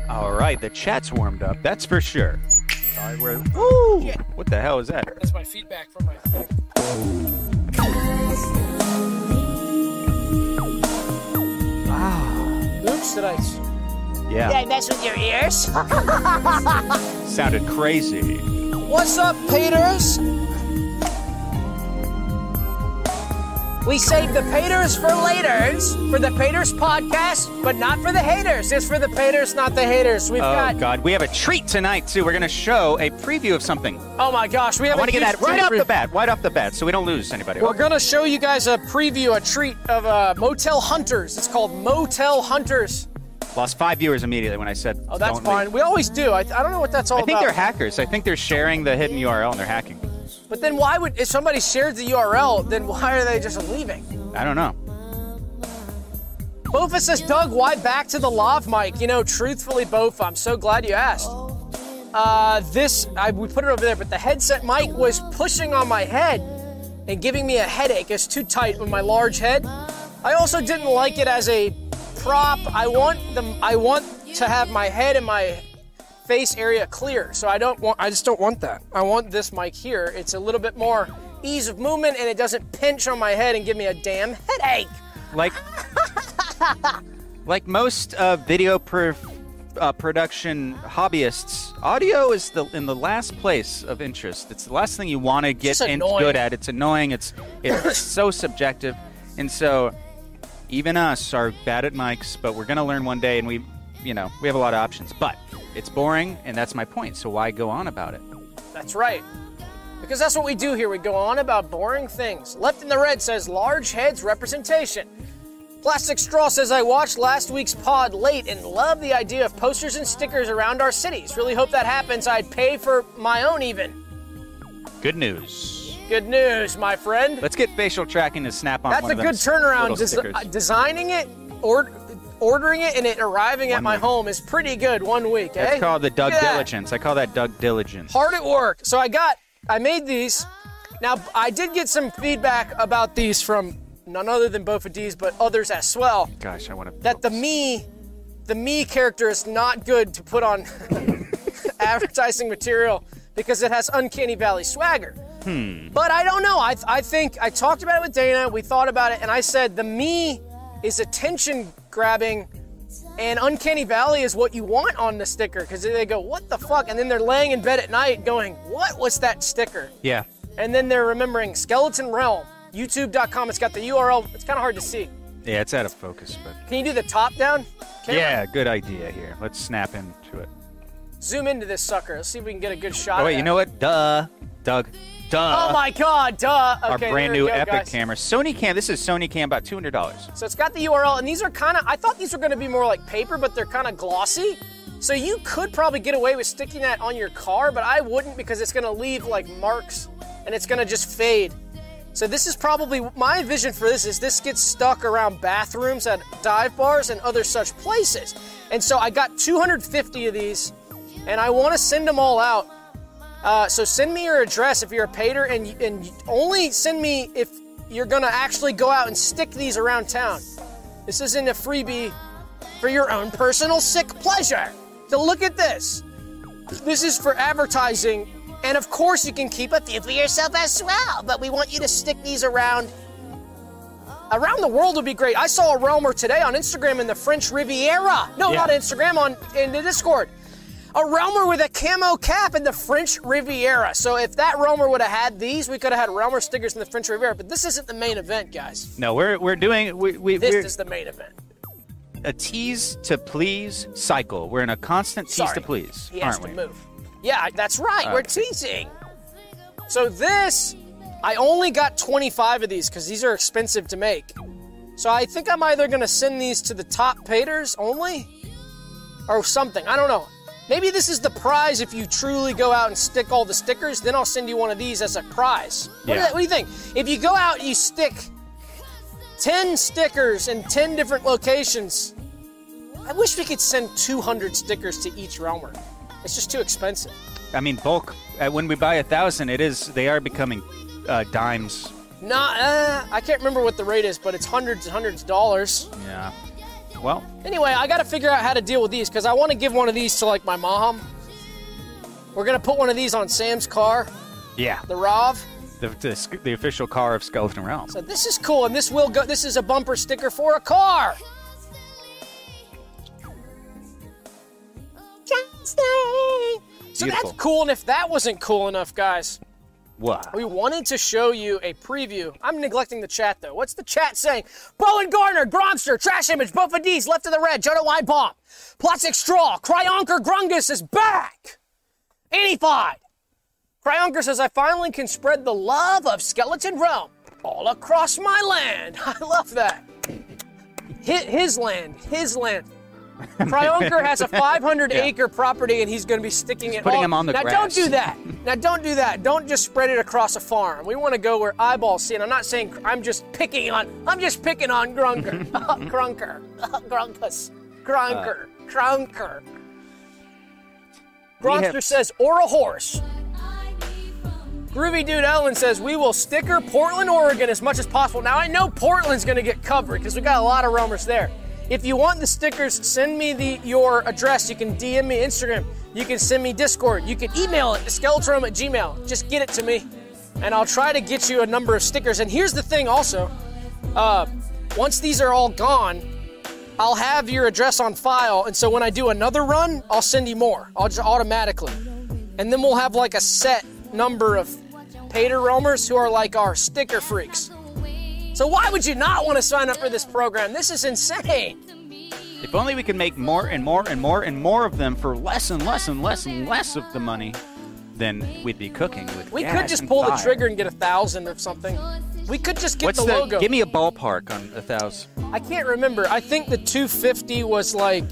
All right, the chat's warmed up. That's for sure. Sorry, woo! Yeah. What the hell is that? That's my feedback from my thing. Oops, did I? Yeah. Did I mess with your ears? Sounded crazy. What's up, Peters? We saved the Peters for laters, for the Peters podcast, but not for the haters. It's for the Peters, not the haters. We've got... God, we have a treat tonight, too. We're going to show a preview of something. Oh, my gosh. We have I want to get that right off the bat, so we don't lose anybody. We're going to show you guys a preview, a treat of Motel Hunters. It's called Motel Hunters. Lost 5 viewers immediately when I said Oh, that's don't fine. leave. We always do. I don't know what that's all I about. think they're hackers. I think they're sharing the hidden URL and they're hacking. But then why would, if somebody shared the URL, then why are they just leaving? I don't know. Bofa says, Doug, why back to the lav mic? You know, truthfully, Bofa, I'm so glad you asked. We put it over there, but the headset mic was pushing on my head and giving me a headache. It's too tight with my large head. I also didn't like it as a prop. I want to have my head and my face area clear, so I just don't want that. I want this mic here. It's a little bit more ease of movement, and it doesn't pinch on my head and give me a damn headache. Like most video production hobbyists, audio is in the last place of interest. It's the last thing you want to get good at. It's annoying. It's so subjective, and so even us are bad at mics. But we're gonna learn one day, and we have a lot of options. But it's boring, and that's my point. So why go on about it? That's right. Because that's what we do here. We go on about boring things. Left in the Red says, large heads representation. Plastic Straw says, I watched last week's pod late and love the idea of posters and stickers around our cities. Really hope that happens. I'd pay for my own even. Good news. Good news, my friend. Let's get facial tracking to snap on That's one a of good turnaround. Designing it, ordering it, and it arriving at my home is pretty good 1 week, eh? That's called the Doug Diligence. I call that Doug Diligence. Hard at work. So I made these. Now, I did get some feedback about these from none other than Bofa D's, but others as well. Gosh, I want to... That the me character is not good to put on advertising material because it has Uncanny Valley swagger. But I don't know. I think I talked about it with Dana. We thought about it, and I said the me is attention grabbing, and Uncanny Valley is what you want on the sticker because they go, what the fuck? And then they're laying in bed at night going, what was that sticker? Yeah. And then they're remembering Skeleton Realm, youtube.com. It's got the URL. It's kind of hard to see. Yeah, it's out of focus, but... Can you do the top down camera? Yeah, good idea here. Let's snap into it. Zoom into this sucker. Let's see if we can get a good shot. Oh, wait, you know what? Duh. Doug. Duh. Oh, my God. Duh. Okay, our brand new Epic guys. camera. Sony Cam. This is Sony Cam, about $200. So it's got the URL, and these are kind of, I thought these were going to be more like paper, but they're kind of glossy. So you could probably get away with sticking that on your car, but I wouldn't because it's going to leave like marks and it's going to just fade. So this is probably, my vision for this is this gets stuck around bathrooms at dive bars and other such places. And so I got 250 of these, and I want to send them all out. So send me your address if you're a pater, and only send me if you're going to actually go out and stick these around town. This isn't a freebie for your own personal sick pleasure. So look at this. This is for advertising, and of course you can keep a few for yourself as well, but we want you to stick these around. Around the world would be great. I saw a Realmer today on Instagram in the French Riviera. No, not Instagram, in the Discord. A Realmer with a camo cap in the French Riviera. So if that Realmer would have had these, we could have had Realmer stickers in the French Riviera. But this isn't the main event, guys. No, we're doing... This is the main event. A tease to please cycle. We're in a constant tease to please, he has aren't we? to move. Yeah, that's right. We're teasing. So this, I only got 25 of these because these are expensive to make. So I think I'm either going to send these to the top paters only or something. I don't know. Maybe this is the prize if you truly go out and stick all the stickers. Then I'll send you one of these as a prize. What do you think? If you go out and you stick 10 stickers in 10 different locations, I wish we could send 200 stickers to each Realmer. It's just too expensive. I mean, bulk, when we buy 1,000, they are becoming dimes. I can't remember what the rate is, but it's hundreds and hundreds of dollars. Yeah. Well. Anyway, I got to figure out how to deal with these because I want to give one of these to, like, my mom. We're going to put one of these on Sam's car. Yeah. The RAV. The official car of Skeleton Realm. So this is cool, and this will go. This is a bumper sticker for a car. So that's cool, and if that wasn't cool enough, guys, what? We wanted to show you a preview. I'm neglecting the chat, though. What's the chat saying? Bowen Gardner, Gromster, Trash Image, Buffa D's, Left of the Red, Jodo Wide Bomb, Plastic Straw, Cryonker Grungus is back! 85! Cryonker says, I finally can spread the love of Skeleton Realm all across my land. I love that. His land. Cryonker has a 500-acre property, and he's going to be sticking it putting him on the grass. Don't do that. Now, don't do that. Don't just spread it across a farm. We want to go where eyeballs see it. I'm not saying I'm just picking on Grunker. Grunker. Grunkus. Grunker. Grunster says, or a horse. Groovy Dude Ellen says, we will sticker Portland, Oregon as much as possible. Now, I know Portland's going to get covered because we got a lot of roamers there. If you want the stickers, send me your address. You can DM me Instagram. You can send me Discord. You can email it to skeletonrealm@gmail.com. Just get it to me, and I'll try to get you a number of stickers. And here's the thing also. Once these are all gone, I'll have your address on file, and so when I do another run, I'll send you more. I'll just automatically. And then we'll have like a set number of Pater roamers who are like our sticker freaks. So why would you not want to sign up for this program? This is insane. If only we could make more and more and more and more of them for less and less and less and less of the money, then we'd be cooking with We gas could just and pull fire. the trigger and get 1,000 or something. We could just get What's the logo. Give me a ballpark on 1,000. I can't remember. I think the 250 was like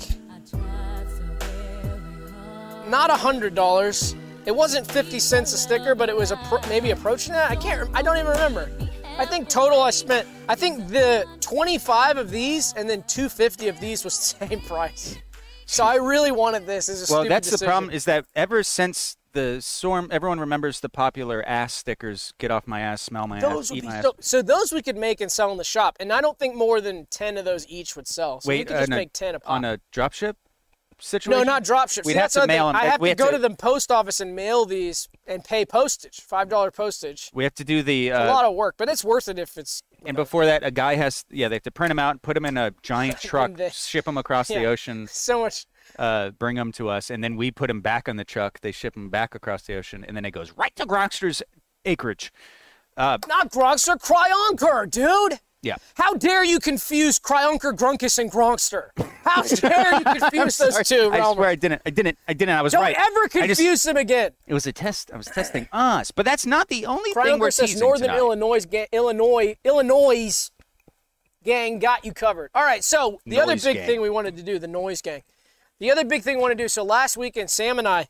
not $100. It wasn't 50 cents a sticker, but it was maybe approaching that. I don't even remember. I think total I think the 25 of these and then 250 of these was the same price. So I really wanted this as a stupid that's decision. the problem is that ever since the storm, everyone remembers the popular ass stickers, get off my ass, smell my ass, eat my ass. So those we could make and sell in the shop, and I don't think more than 10 of those each would sell. So we could just make 10 a pop. On a dropship situation? No, not dropship. We'd have to mail them. I have to go to the post office and mail these and pay postage, $5 postage. We have to do the... It's a lot of work, but it's worth it if it's... And before that, a guy has... Yeah, they have to print them out, put them in a giant truck, ship them across the ocean. So much... bring them to us, and then we put them back on the truck. They ship them back across the ocean, and then it goes right to Grokster's acreage. Not Grokster, Cryonker, dude! Yeah. How dare you confuse Cryonker, Grunkus, and Gronkster? How dare you confuse those two, I swear I didn't. I was right. Don't ever confuse them again. It was a test. I was testing us. But that's not the only thing Cryonker we're says teasing Northern tonight. Illinois gang got you covered. All right, so the other big gang. thing we wanted to do, the noise gang. The other big thing we want to do, so last weekend, Sam and I,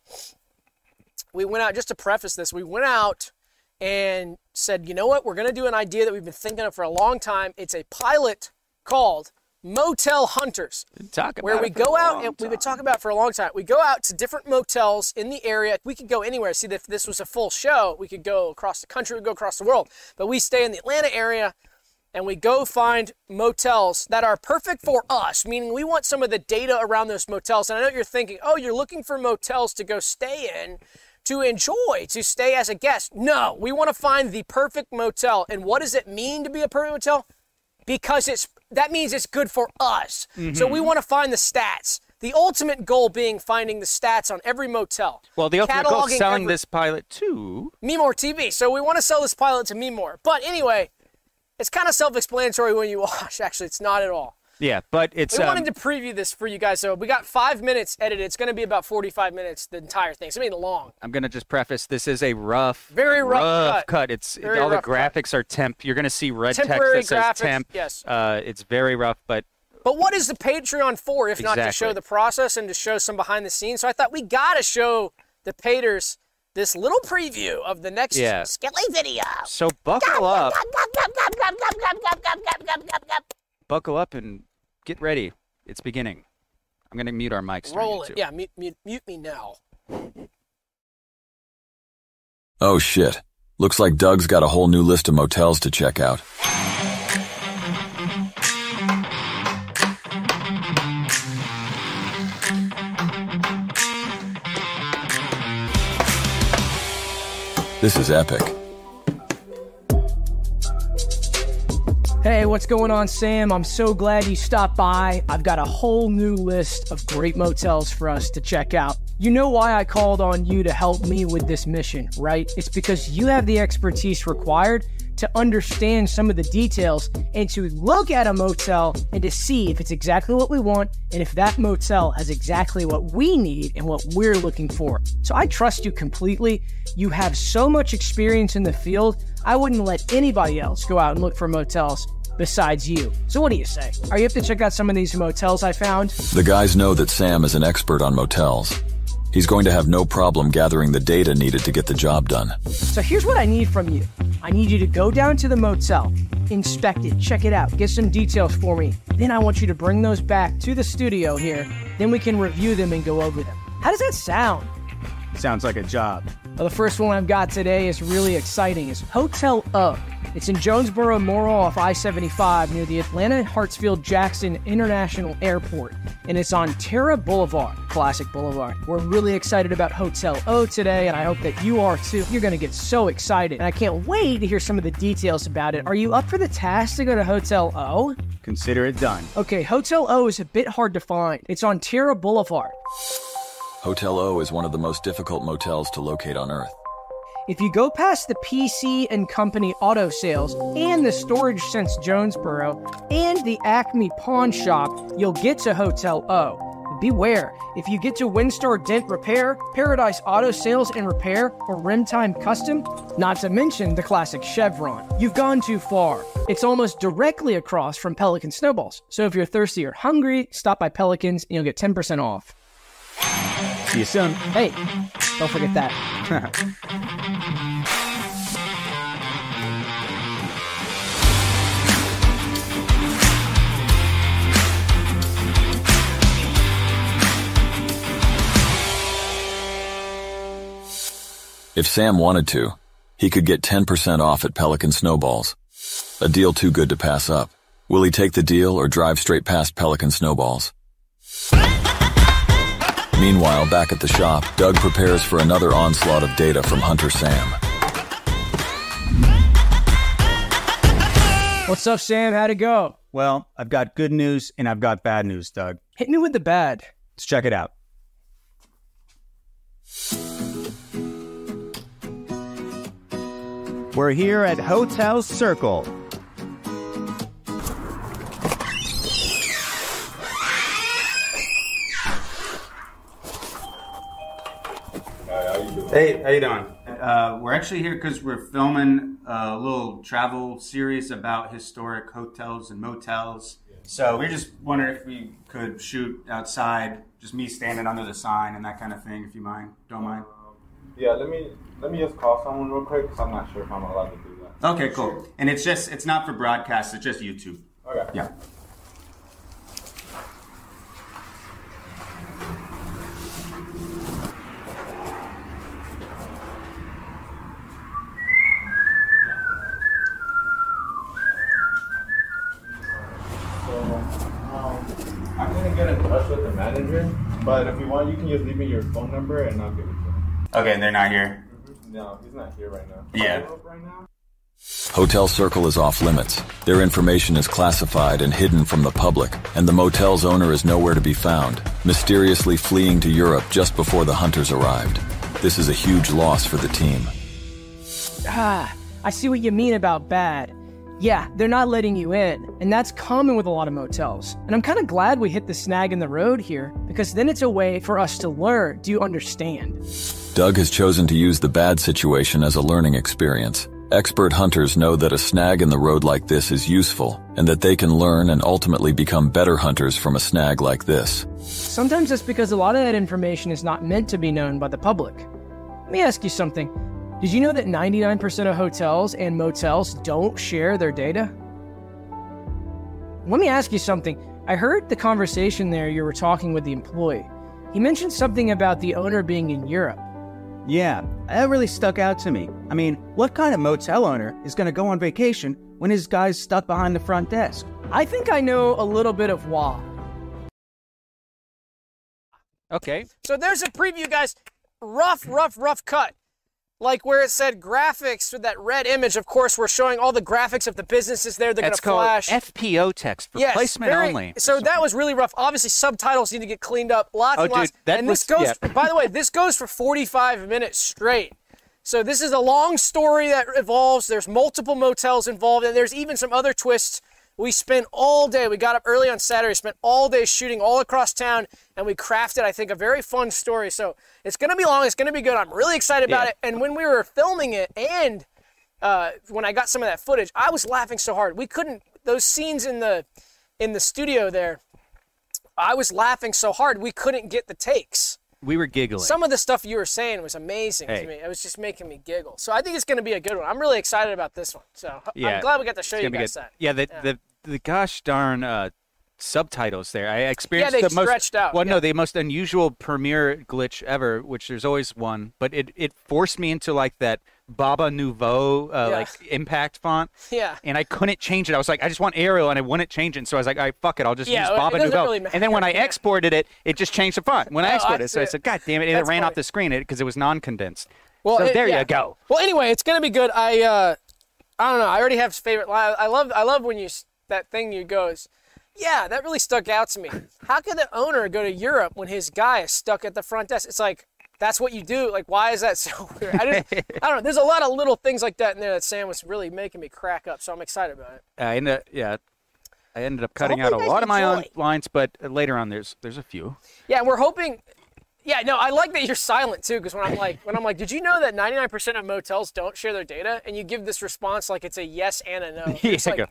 we went out, just to preface this, we went out and said, you know what, we're going to do an idea that we've been thinking of for a long time. It's a pilot called Motel Hunters, where we go out, and we've been talking about it for a long time. We go out to different motels in the area. We could go anywhere. See, if this was a full show, we could go across the country, we could go across the world. But we stay in the Atlanta area, and we go find motels that are perfect for us, meaning we want some of the data around those motels. And I know you're thinking, oh, you're looking for motels to go stay in, to enjoy, to stay as a guest. No, we want to find the perfect motel. And what does it mean to be a perfect motel? Because that means it's good for us. Mm-hmm. So we want to find the stats. The ultimate goal being finding the stats on every motel. Well, the ultimate goal is selling this pilot to Memore TV. So we want to sell this pilot to Memore. But anyway, it's kind of self-explanatory when you watch. Actually, it's not at all. Yeah, but it's... We wanted to preview this for you guys, so we got 5 minutes edited. It's going to be about 45 minutes, the entire thing. It's going to be long. I'm going to just preface, this is a very rough cut. All the graphics are temp. You're going to see red text that says temp. Yes. It's very rough, but... But what is the Patreon for if not to show the process and to show some behind the scenes? So I thought we got to show the Paters this little preview of the next Skelly video. So buckle up. Buckle up and get ready. It's beginning. I'm going to mute our mics. Roll it. Yeah, mute me now. Oh, shit. Looks like Doug's got a whole new list of motels to check out. This is epic. Hey, what's going on, Sam? I'm so glad you stopped by. I've got a whole new list of great motels for us to check out. You know why I called on you to help me with this mission, right? It's because you have the expertise required to understand some of the details and to look at a motel and to see if it's exactly what we want and if that motel has exactly what we need and what we're looking for. So I trust you completely. You have so much experience in the field, I wouldn't let anybody else go out and look for motels besides you. So what do you say? Are you up to check out some of these motels I found? The guys know that Sam is an expert on motels. He's going to have no problem gathering the data needed to get the job done. So here's what I need from you. I need you to go down to the motel, inspect it, check it out, get some details for me. Then I want you to bring those back to the studio here. Then we can review them and go over them. How does that sound? Sounds like a job. Well, the first one I've got today is really exciting. It's Hotel O. It's in Jonesboro, Morrill off I-75 near the Atlanta Hartsfield-Jackson International Airport. And it's on Terra Boulevard, Classic Boulevard. We're really excited about Hotel O today, and I hope that you are too. You're going to get so excited, and I can't wait to hear some of the details about it. Are you up for the task to go to Hotel O? Consider it done. Okay, Hotel O is a bit hard to find. It's on Terra Boulevard. Hotel O is one of the most difficult motels to locate on Earth. If you go past the PC and Company Auto Sales and the Storage Sense Jonesboro and the Acme Pawn Shop, you'll get to Hotel O. Beware, if you get to Windstar Dent Repair, Paradise Auto Sales and Repair, or Rimtime Custom, not to mention the classic Chevron, you've gone too far. It's almost directly across from Pelican Snowballs. So if you're thirsty or hungry, stop by Pelicans and you'll get 10% off. See you soon. Hey, don't forget that. If Sam wanted to, he could get 10% off at Pelican Snowballs. A deal too good to pass up. Will he take the deal or drive straight past Pelican Snowballs? Meanwhile, back at the shop, Doug prepares for another onslaught of data from Hunter Sam. What's up, Sam? How'd it go? Well, I've got good news and I've got bad news, Doug. Hit me with the bad. Let's check it out. We're here at Hotel Circle. Hey, how you doing? We're actually here because we're filming a little travel series about historic hotels and motels. So we just wondered if we could shoot outside, just me standing under the sign and that kind of thing, if you mind. Don't mind? Yeah, let me just call someone real quick because I'm not sure if I'm allowed to do that. Okay, cool. And it's not for broadcast, it's just YouTube. Okay. Yeah. I'm going to get in touch with the manager, but if you want, you can just leave me your phone number and I'll give it to him. Okay, and they're not here? No, he's not here right now. Yeah. Right now? Hotel Circle is off limits. Their information is classified and hidden from the public, and the motel's owner is nowhere to be found, mysteriously fleeing to Europe just before the hunters arrived. This is a huge loss for the team. I see what you mean about bad. Yeah, they're not letting you in, and that's common with a lot of motels. And I'm kind of glad we hit the snag in the road here, because then it's a way for us to learn. Do you understand? Doug has chosen to use the bad situation as a learning experience. Expert hunters know that a snag in the road like this is useful, and that they can learn and ultimately become better hunters from a snag like this. Sometimes that's because a lot of that information is not meant to be known by the public. Let me ask you something. Did you know that 99% of hotels and motels don't share their data? Let me ask you something. I heard the conversation there you were talking with the employee. He mentioned something about the owner being in Europe. Yeah, that really stuck out to me. I mean, what kind of motel owner is going to go on vacation when his guy's stuck behind the front desk? I think I know a little bit of why. Okay. So there's a preview, guys. Rough cut. like where it said graphics with that red image. Of course, we're showing all the graphics of the businesses there. They're going to flash. It's called FPO text for placement only. So that was really rough. Obviously, subtitles need to get cleaned up. Lots and lots. And this goes, by the way, this goes for 45 minutes straight. So this is a long story that evolves. There's multiple motels involved, and there's even some other twists. We spent all day, we got up early on Saturday, spent all day shooting all across town, and we crafted, I think, a very fun story. So it's going to be long, it's going to be good. I'm really excited about it. And when we were filming it, and when I got some of that footage, I was laughing so hard. We couldn't, those scenes in the studio there, I was laughing so hard, we couldn't get the takes. We were giggling. Some of the stuff you were saying was amazing to me. It was just making me giggle. So I think it's going to be a good one. I'm really excited about this one. So I'm glad we got to show you guys that. Yeah, the gosh darn subtitles there. I experienced the most stretched out. Well, no, the most unusual Premiere glitch ever, which there's always one, but it forced me into like that Baba Nouveau like impact font. Yeah. And I couldn't change it. I was like, I just want Arial, and I wouldn't change it. And so I was like, all right, fuck it, I'll just use Baba Nouveau. Really and then when I exported it, it just changed the font. When I exported it, so I said, God damn it, it ran off the screen because it was non-condensed. Well, so there you go. Well, anyway, it's gonna be good. I don't know. I already have favorite line. I love when that thing you goes. Yeah, that really stuck out to me. How could the owner go to Europe when his guy is stuck at the front desk? It's like, that's what you do. Like, why is that so weird? I don't know. There's a lot of little things like that in there that Sam was really making me crack up. So I'm excited about it. I ended up cutting out a lot of my own lines, but later on there's a few. Yeah, we're hoping. Yeah, no, I like that you're silent too, because when I'm like, did you know that 99% of motels don't share their data? And you give this response like it's a yes and a no. It's like,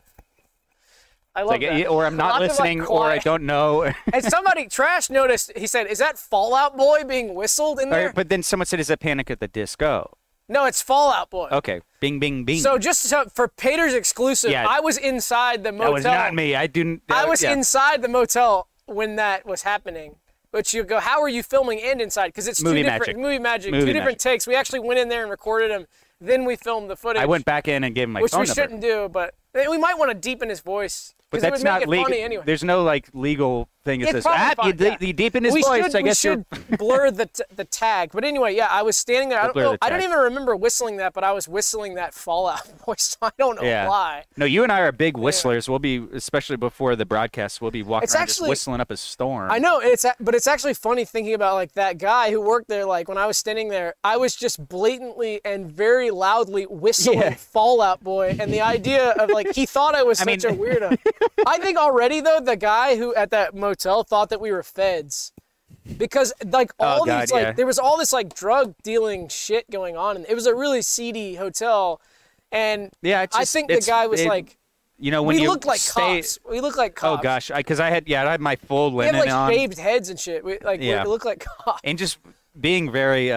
I love that. Or I'm not listening, or I don't know. And somebody, Trash, noticed, he said, is that Fall Out Boy being whistled in there? But then someone said, is that Panic at the Disco? No, it's Fall Out Boy. Okay. Bing, bing, bing. So just for Pater's exclusive, I was inside the motel. That was not me. I was inside the motel when that was happening. But you go, how are you filming and inside? Because it's Movie two different takes. We actually went in there and recorded them. Then we filmed the footage. I went back in and gave him my phone number. Which we shouldn't do, but we might want to deepen his voice. But that's not legal. Anyway. There's no like legal thing that says you deepen his voice. I guess we should blur the tag. But anyway, I was standing there. I don't even remember whistling that, but I was whistling that Fallout voice. I don't know why. No, you and I are big whistlers. We'll be, especially before the broadcast, we'll be walking around just whistling up a storm. I know, but it's actually funny thinking about like that guy who worked there. Like when I was standing there, I was just blatantly and very loudly whistling Fallout Boy, and the idea of like he thought I was such a weirdo. I think already though the guy who at that motel thought that we were feds, because like there was all this like drug dealing shit going on, and it was a really seedy hotel, and I think the guy was like, you know, when we looked like cops. We looked like cops. Oh gosh, because I had my full linen on. We had like shaved heads and shit. We looked like cops. And just being very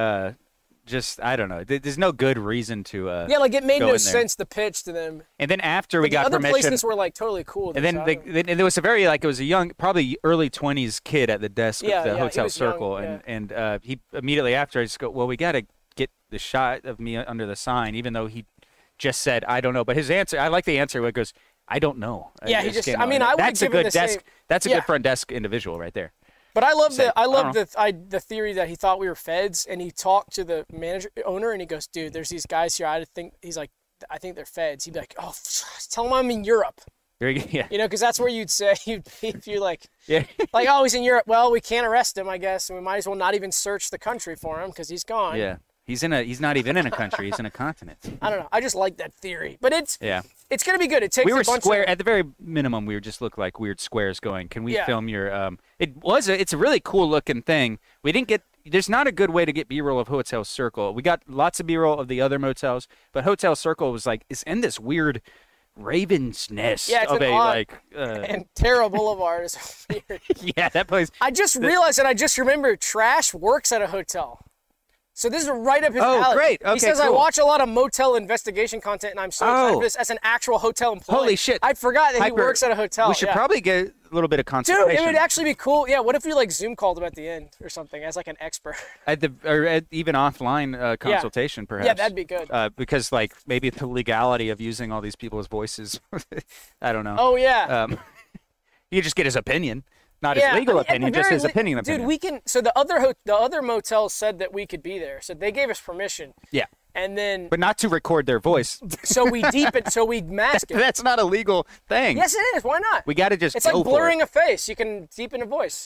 I don't know. There's no good reason to. Like it made no sense the pitch to them. And then after we got permission, other places were like totally cool. And then there was it was a young, probably early 20s kid at the desk of the Hotel Circle, and he immediately after I just go, well, we got to get the shot of me under the sign, even though he just said I don't know. But his answer, I like the answer where it goes, I don't know. Yeah, that's a good desk. That's a good front desk individual right there. But I love the theory that he thought we were feds, and he talked to the owner, and he goes, "Dude, there's these guys here. I think they're feds." He'd be like, "Oh, tell them I'm in Europe." Yeah. You know, because that's where you'd say if you're like, like, "Oh, he's in Europe." Well, we can't arrest him, I guess, and we might as well not even search the country for him because he's gone. Yeah. He's not even in a country. He's in a continent. I don't know. I just like that theory, but it's gonna be good. It takes. We were square at the very minimum. We just looked like weird squares. Going, can we film your? It's a really cool looking thing. We didn't get. There's not a good way to get B-roll of Hotel Circle. We got lots of B-roll of the other motels, but Hotel Circle was like it's in this weird Raven's Nest of and Terra Boulevard is weird. Yeah, that place. I just realized and I just remembered Trash works at a hotel. So this is right up his alley. Oh, great. Okay, he says, cool. I watch a lot of motel investigation content, and I'm so excited for this as an actual hotel employee. Holy shit. I forgot that he works at a hotel. We should probably get a little bit of consultation. Dude, it would actually be cool. Yeah, what if we like Zoom called him at the end or something as like an expert? Or even offline consultation, perhaps. Yeah, that'd be good. Because like maybe the legality of using all these people's voices, I don't know. Oh, yeah. You just get his opinion. Not his legal opinion, just his opinion. Dude, we can. So the other motels said that we could be there, so they gave us permission. Yeah. and then but not to record their voice. so we deepen, so we mask it. That's not a legal thing. Yes, it is. Why not? We got to just. It's go like blurring for it. a face. You can deepen a voice.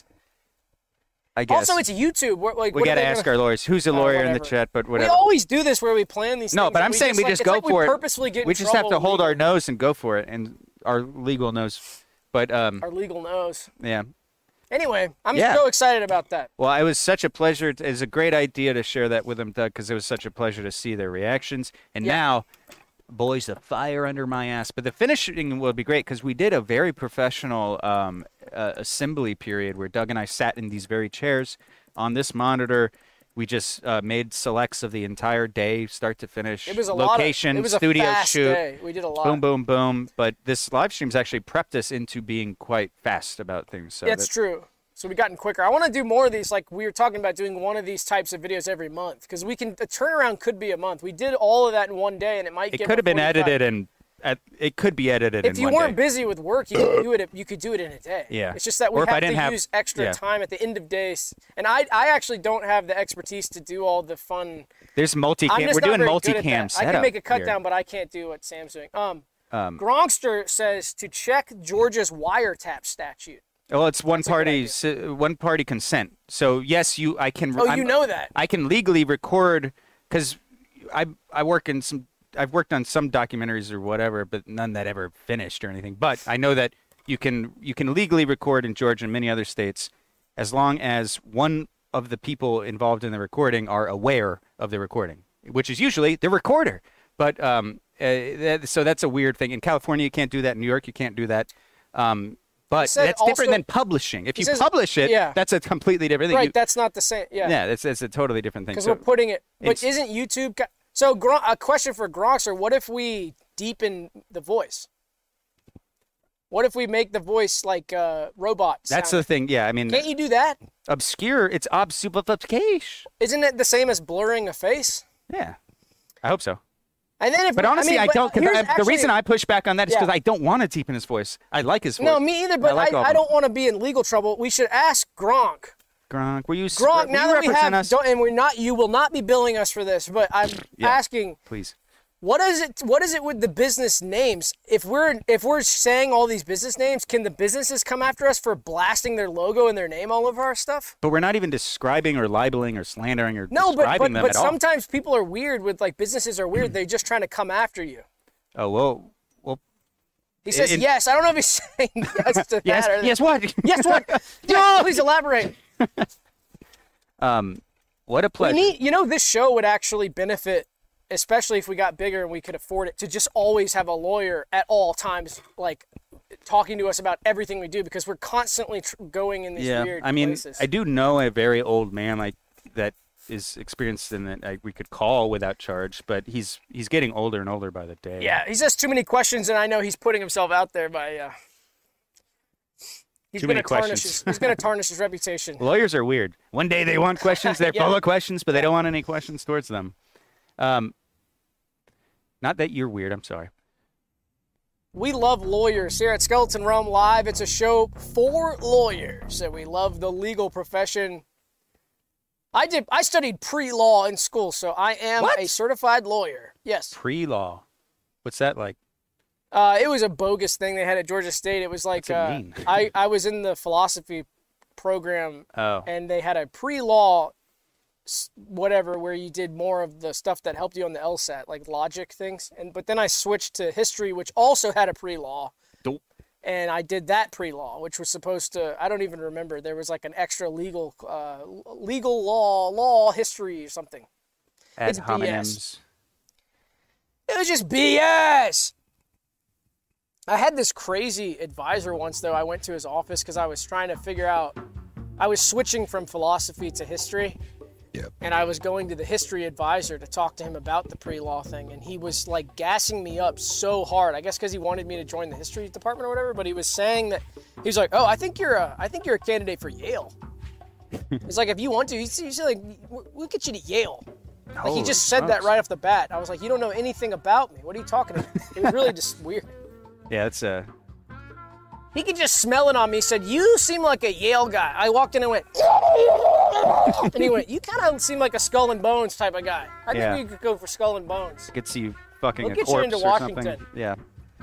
I guess. Also, it's YouTube. We got to ask our lawyers. Who's a lawyer in the chat? But whatever. We always do this where we plan these. No, things but I'm saying we just go for it. Purposely get. We just have to hold our nose and go for it, and our legal nose. But our legal nose. Yeah. Anyway, I'm so excited about that. Well, it was such a pleasure. It was a great idea to share that with them, Doug, because it was such a pleasure to see their reactions. And now, boys, the fire under my ass. But the finishing will be great because we did a very professional assembly period where Doug and I sat in these very chairs on this monitor. We just made selects of the entire day, start to finish. It was a location, lot. It was studio a fast shoot. day. We did a lot. Boom, boom, boom. But this live stream's actually prepped us into being quite fast about things. So it's true. So we've gotten quicker. I want to do more of these. Like we were talking about doing one of these types of videos every month because we can. The turnaround could be a month. We did all of that in one day, and it might. It could have been edited and. It could be edited. If you weren't busy with work, you could do it. You could do it in a day. Yeah. It's just that we have to use extra time at the end of days, and I actually don't have the expertise to do all the fun. There's multicam. We're doing multicam setup. I can make a cut down, but I can't do what Sam's doing. Gronkster says to check Georgia's wiretap statute. Well, it's one party consent. So yes, I can. Oh, you know that. I can legally record because I work in some. I've worked on some documentaries or whatever, but none that ever finished or anything. But I know that you can legally record in Georgia and many other states as long as one of the people involved in the recording are aware of the recording, which is usually the recorder. But so that's a weird thing. In California, you can't do that. In New York, you can't do that. But that's different than publishing. If you publish it, that's a completely different thing. Right, that's not the same. Yeah, that's a totally different thing. Because we're putting it. But isn't YouTube? So a question for Gronkster: what if we deepen the voice? What if we make the voice like robot sound? That's the thing. Yeah, I mean, can't you do that? Obscure. It's obfuscation. Isn't it the same as blurring a face? Yeah, I hope so. And then but honestly, I don't. The reason I push back on that is because I don't want to deepen his voice. I like his voice. No, me either. But I don't want to be in legal trouble. We should ask Gronk. Gronk, will you now that we have, us? And we're not, you will not be billing us for this. But I'm asking, please. What is it with the business names? If we're saying all these business names, can the businesses come after us for blasting their logo and their name all over our stuff? But we're not even describing or libeling or slandering or describing them at all. But sometimes people are weird with businesses are weird. They're just trying to come after you. Oh well. He says yes. I don't know if he's saying yes to yes, that. Yes, what? Yes, what? Yes, please elaborate. What a pleasure. This show would actually benefit, especially if we got bigger and we could afford it, to just always have a lawyer at all times, talking to us about everything we do, because we're constantly going in these weird places. I do know a very old man that is experienced in that we could call without charge, but he's getting older and older by the day. Yeah, he's asked too many questions, and I know he's putting himself out there by. He's going to tarnish his reputation. Lawyers are weird. One day they want questions, they're full of questions, but they don't want any questions towards them. Not that you're weird, I'm sorry. We love lawyers here at Skeleton Realm Live. It's a show for lawyers, and we love the legal profession. I studied pre-law in school, so I am a certified lawyer. Yes. Pre-law. What's that like? It was a bogus thing they had at Georgia State. It was like I was in the philosophy program, and they had a pre-law whatever where you did more of the stuff that helped you on the LSAT, like logic things. But then I switched to history, which also had a pre-law. Dope. And I did that pre-law, which was supposed to, I don't even remember. There was like an extra legal law history or something. Ad hominems. It was just BS. I had this crazy advisor once, though. I went to his office because I was trying to figure out, I was switching from philosophy to history. Yep. And I was going to the history advisor to talk to him about the pre-law thing, and he was like gassing me up so hard. I guess because he wanted me to join the history department or whatever. But he was saying that he was like, "Oh, I think you're a candidate for Yale." He's like, "If you want to, he's like, we'll get you to Yale." Like he just said that right off the bat. I was like, "You don't know anything about me. What are you talking about?" It was really just weird. Yeah, it's He could just smell it on me. He said, "You seem like a Yale guy." I walked in and went, And he went, you kind of seem like a Skull and Bones type of guy. I think we could go for Skull and Bones. Could see you fucking We'll a get you corpse into or Washington. something. Yeah.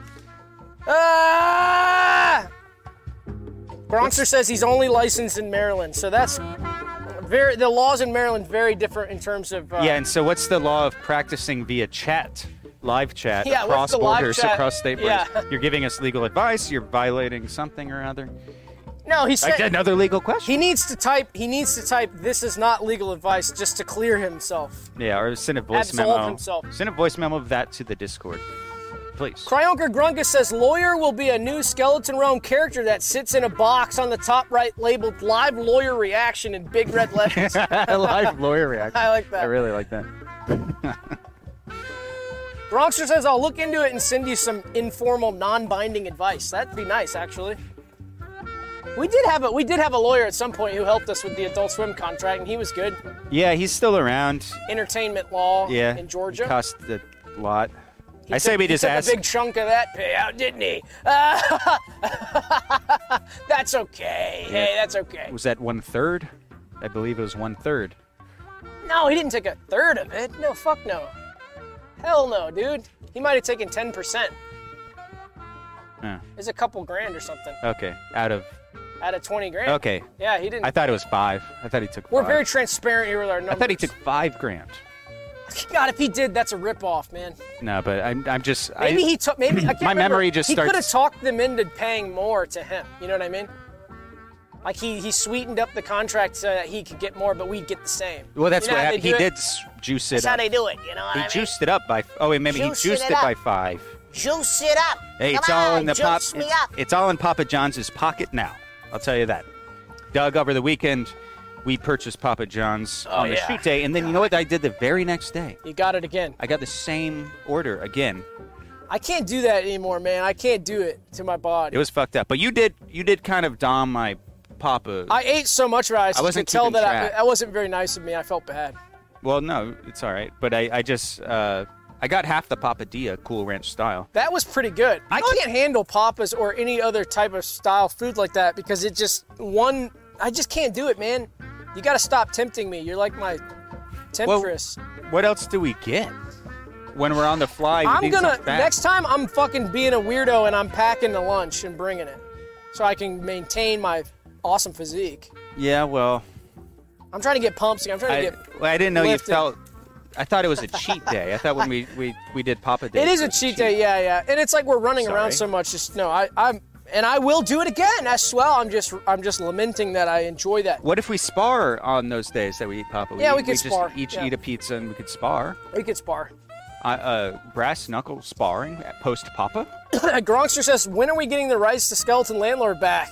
Bronxer says he's only licensed in Maryland, so that's the laws in Maryland very different in terms of. Yeah, and so what's the law of practicing via chat, live chat, Yeah, across what's the live borders, chat? across state borders? Yeah. You're giving us legal advice. You're violating something or other. No, he said Like another legal question. he needs to type. This is not legal advice, just to clear himself. Yeah, or send a voice Absolve memo. himself. Send a voice memo of that to the Discord, please. Cryonker Grunkus says lawyer will be a new Skeleton Realm character that sits in a box on the top right labeled live lawyer reaction in big red letters. Live lawyer reaction. I like that. I really like that. Bronxer says I'll look into it and send you some informal, non-binding advice. That'd be nice, actually. We did have a lawyer at some point who helped us with the Adult Swim contract, and he was good. Yeah, he's still around. Entertainment law Yeah. in Georgia. It cost a lot. He I say we he just took ask. a big chunk of that payout, didn't he? That's okay. Yeah. Hey, that's okay. Was that 1/3? I believe it was 1/3. No, he didn't take a third of it. No, fuck no. Hell no, dude. He might have taken 10%. It's a couple grand or something. Okay, out of 20 grand. Okay. Yeah, he didn't. I thought it was 5. I thought he took 5. We're very transparent here with our numbers. I thought he took 5 grand. God, if he did, that's a ripoff, man. No, but I'm just. Maybe he took. Maybe I can't My remember. memory just He starts. could have talked them into paying more to him. You know what I mean? Like he sweetened up the contract so that he could get more, but we'd get the same. Well, that's You know what how happened. they He do it? did juice it That's up. how they do it. You know what I He mean? juiced it up by. Oh, wait, maybe he Juicing juiced it it by up. 5. Juice it up. Hey, it's Come all on, in the pop. juice me up. It's all in Papa John's pocket now. I'll tell you that. Doug, over the weekend, we purchased Papa John's on the yeah. shoot day, and then you know what I did the very next day? You got it again. I got the same order again. I can't do that anymore, man. I can't do it to my body. It was fucked up. But you did kind of dom my Papa. I ate so much of it, I wasn't could tell keeping that track. that wasn't very nice of me. I felt bad. Well, no, it's all right. But I just I got half the Papadilla Cool Ranch style. That was pretty good. I can't handle Papas or any other type of style food like that because it just I just can't do it, man. You got to stop tempting me. You're like my temptress. What else do we get when we're on the fly? I'm gonna next time I'm fucking being a weirdo and I'm packing the lunch and bringing it, so I can maintain my awesome physique. Yeah, well, I'm trying to get pumps. I'm trying to get. I didn't know lifted. you felt. I thought it was a cheat day. I thought when we did Papa Day. It is a cheat day, yeah. And it's like we're running around Sorry. so much. Just no, and I will do it again as well. I'm just lamenting that I enjoy that. What if we spar on those days that we eat Papa? Yeah, we could spar, Just each yeah. eat a pizza and we could spar. We could spar. Brass knuckle sparring post Papa. Gronkster says, when are we getting the rights to Skeleton Landlord back?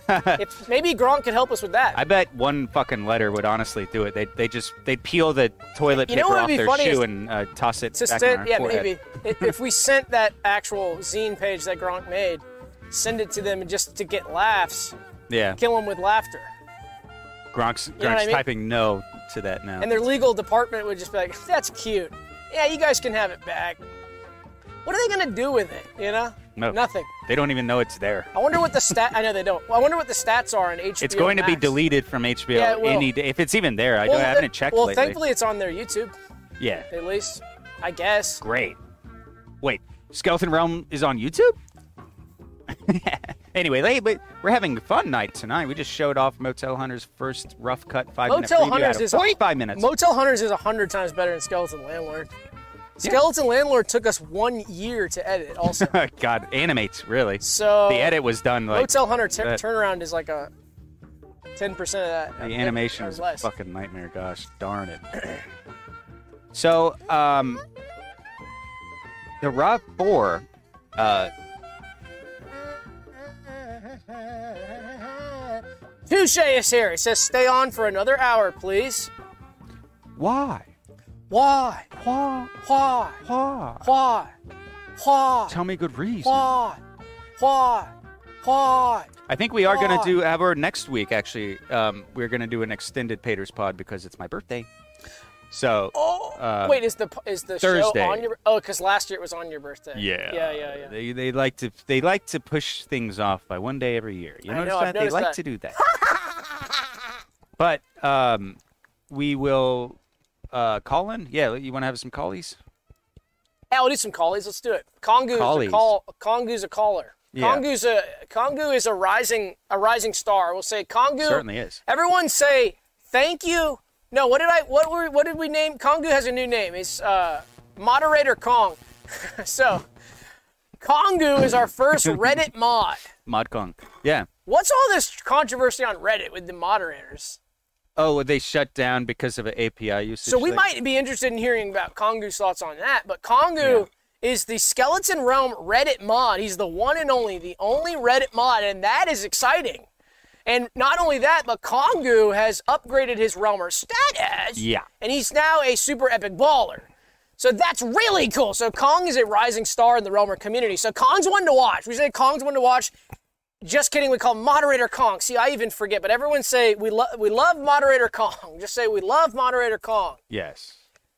If maybe Gronk could help us with that. I bet one fucking letter would honestly do it. They'd peel the toilet You know paper what off would be their funny shoe is and toss it to back send, on our yeah, forehead. maybe if we sent that actual zine page that Gronk made, send it to them and just to get laughs, Yeah. kill them with laughter. Gronk's what I mean? typing no to that now. And their legal department would just be like, that's cute. Yeah, you guys can have it back. What are they gonna do with it? You know? No. Nothing. They don't even know it's there. I wonder what the I know they don't. Well, I wonder what the stats are on HBO. It's going to be Max. deleted from HBO Yeah, it will. any day. If it's even there, I Well, haven't checked well, lately. thankfully it's on their YouTube, Yeah. at least. I guess. Great. Wait, Skeleton Realm is on YouTube? Anyway, but we're having a fun night tonight. We just showed off Motel Hunter's first rough cut 5-minute Motel preview Hunters out of is 45 minutes. Motel Hunters is 100 times better than Skeleton Landlord. Skeleton Landlord took us 1 year to edit. Also, God, animates really. so The edit was done like Motel Hunter that. turnaround is like a 10% of that. The animation or is a less. fucking nightmare. Gosh darn it. So, the RAV4, Touche is here. He says, "Stay on for another hour, please." why? Why? Why? Why? Why? Why? Why? Tell me a good reason. Why? Why? Why? I think we are going Why? to have our next week, actually. We're going to do an extended Paters pod because it's my birthday. So, Wait, is the Thursday. show on your? Oh, because last year it was on your birthday. Yeah. They like to push things off by one day every year. You I know, notice I've that? They noticed like that. to do that. But we will call in. Yeah, you want to have some callies? Yeah, we'll do some callies. Let's do it. Kongu's a caller. Yeah. Kongu is a rising star. We'll say Kongu. Certainly is. Everyone say thank you. No, what did we name? Kongu has a new name. It's Moderator Kong. So Kongu is our first Reddit mod. Mod Kong. Yeah. What's all this controversy on Reddit with the moderators? Oh, they shut down because of an API usage. So we might be interested in hearing about Kongu's thoughts on that. But Kongu is the Skeleton Realm Reddit mod. He's the one and only, Reddit mod, and that is exciting. And not only that, but Kongu has upgraded his Realmer status. Yeah. And he's now a super epic baller. So that's really cool. So Kong is a rising star in the Realmer community. So Kong's one to watch. We say Kong's one to watch. Just kidding, we call Moderator Kong. See, I even forget, but everyone say we love Moderator Kong. Just say we love Moderator Kong. Yes.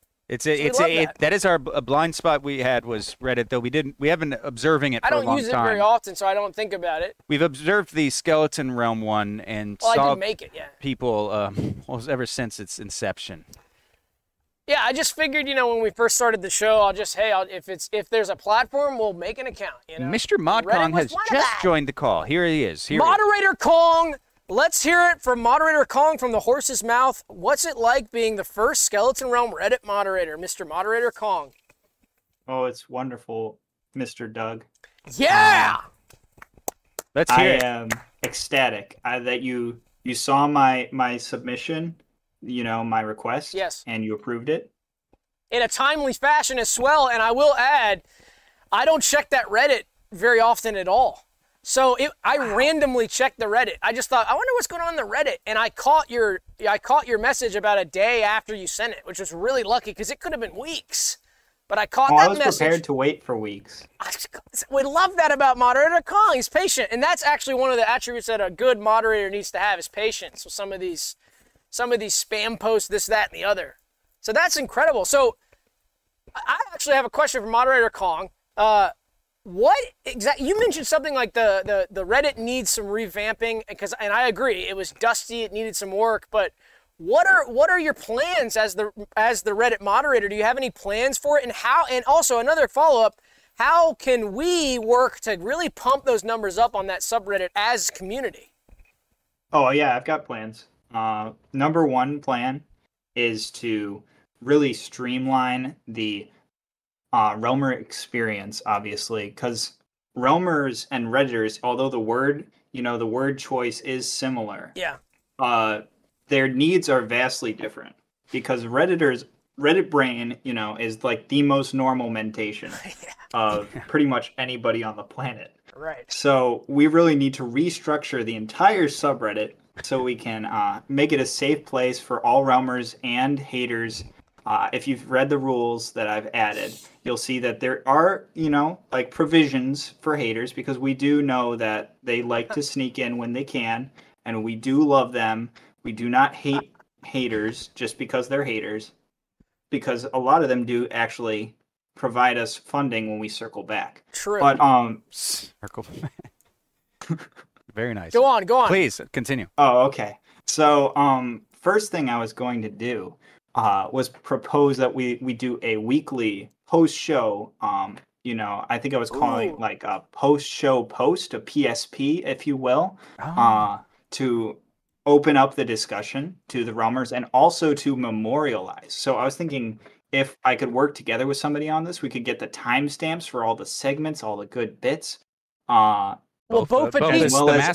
That is our blind spot we had was Reddit, though we haven't observing it for a long time. I don't use it very often, so I don't think about it. We've observed the Skeleton Realm one and I saw didn't make it yet. People ever since its inception. Yeah, I just figured, when we first started the show, if there's a platform, we'll make an account. Mr. Modcong has just joined the call. Here he is. Moderator Kong. Let's hear it from Moderator Kong from the horse's mouth. What's it like being the first Skeleton Realm Reddit moderator, Mr. Moderator Kong? Oh, it's wonderful, Mr. Doug. Yeah! Let's hear it. I am ecstatic that you saw my submission, my request. Yes. And you approved it. In a timely fashion as well, and I will add, I don't check that Reddit very often at all. So I randomly checked the Reddit. I just thought, I wonder what's going on in the Reddit, and I caught your message about a day after you sent it, which was really lucky because it could have been weeks. But I caught that message. I was prepared to wait for weeks. We love that about Moderator Kong. He's patient, and that's actually one of the attributes that a good moderator needs to have is patience with some of these spam posts, this, that, and the other. So that's incredible. So I actually have a question for Moderator Kong. What exactly? You mentioned something like the Reddit needs some revamping, and I agree, it was dusty, it needed some work. But what are your plans as the Reddit moderator? Do you have any plans for it? And also another follow up, how can we work to really pump those numbers up on that subreddit as a community? Oh yeah, I've got plans. Number one plan is to really streamline the Realmer experience, obviously, because Realmers and Redditors, although the word choice is similar, their needs are vastly different. Because Reddit brain, is like the most normal mentation of pretty much anybody on the planet. Right. So we really need to restructure the entire subreddit so we can make it a safe place for all Realmers and haters. If you've read the rules that I've added, you'll see that there are, provisions for haters because we do know that they like to sneak in when they can, and we do love them. We do not hate haters just because they're haters, because a lot of them do actually provide us funding when we circle back. True. But circle back. Very nice. Go on. Please continue. Oh, okay. So, first thing I was going to do was propose that we do a weekly post-show, I think I was calling it like a post-show post, a PSP, if you will, to open up the discussion to the Realmers and also to memorialize. So I was thinking if I could work together with somebody on this, we could get the timestamps for all the segments, all the good bits. Well, Bo Fadis,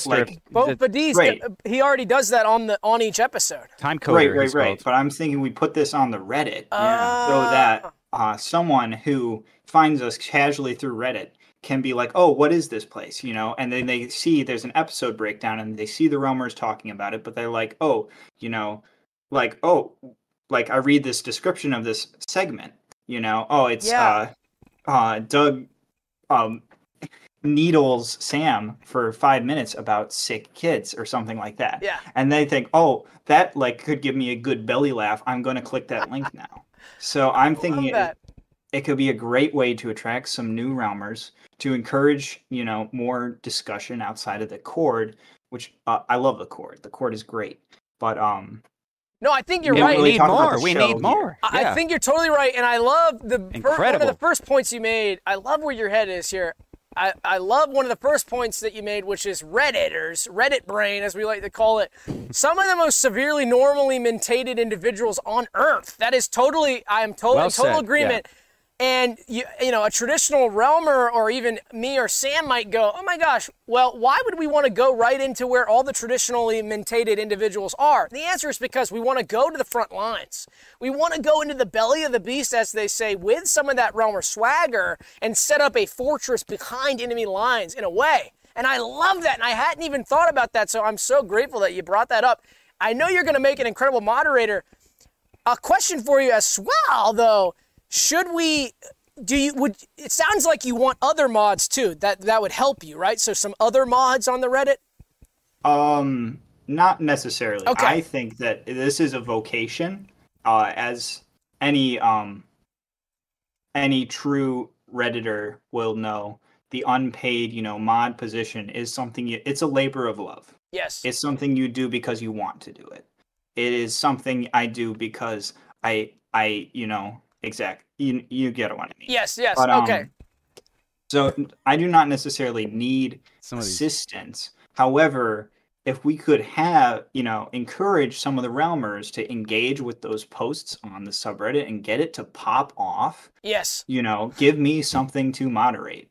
right. He already does that on each episode. Time coder. Right. But I'm thinking we put this on the Reddit so that someone who finds us casually through Reddit can be like, oh, what is this place? And then they see there's an episode breakdown and they see the Realmers talking about it, but they're like, I read this description of this segment, it's Doug needles Sam for 5 minutes about sick kids or something like that. Yeah. And they think, oh, that could give me a good belly laugh. I'm going to click that link now. So I'm thinking it could be a great way to attract some new Realmers, to encourage, more discussion outside of the Cord, which I love the Cord. The Cord is great. But no, I think you're Yeah, right. we need talk about more. the We show need here. more. I Yeah. think you're totally right, and I love one of Incredible. the first points you made. I love where your head is here. I love one of the first points that you made, which is Redditors, Reddit brain, as we like to call it, some of the most severely normally mentated individuals on Earth. That is totally, I am totally Well in total said, agreement. And you know, a traditional realmer or even me or Sam might go, oh my gosh, well, why would we want to go right into where all the traditionally mentated individuals are? The answer is because we want to go to the front lines. We want to go into the belly of the beast, as they say, with some of that realmer swagger and set up a fortress behind enemy lines in a way. And I love that, and I hadn't even thought about that, so I'm so grateful that you brought that up. I know you're going to make an incredible moderator. A question for you as well, though. Should we, it sounds like you want other mods too, that would help you, right? So some other mods on the Reddit? Not necessarily. Okay. I think that this is a vocation, as any true Redditor will know. The unpaid, mod position is something, it's a labor of love. Yes. It's something you do because you want to do it. It is something I do because exactly. You get what I mean. Yes, But, okay. So I do not necessarily need assistance. However, if we could have, encourage some of the realmers to engage with those posts on the subreddit and get it to pop off. Yes. Give me something to moderate.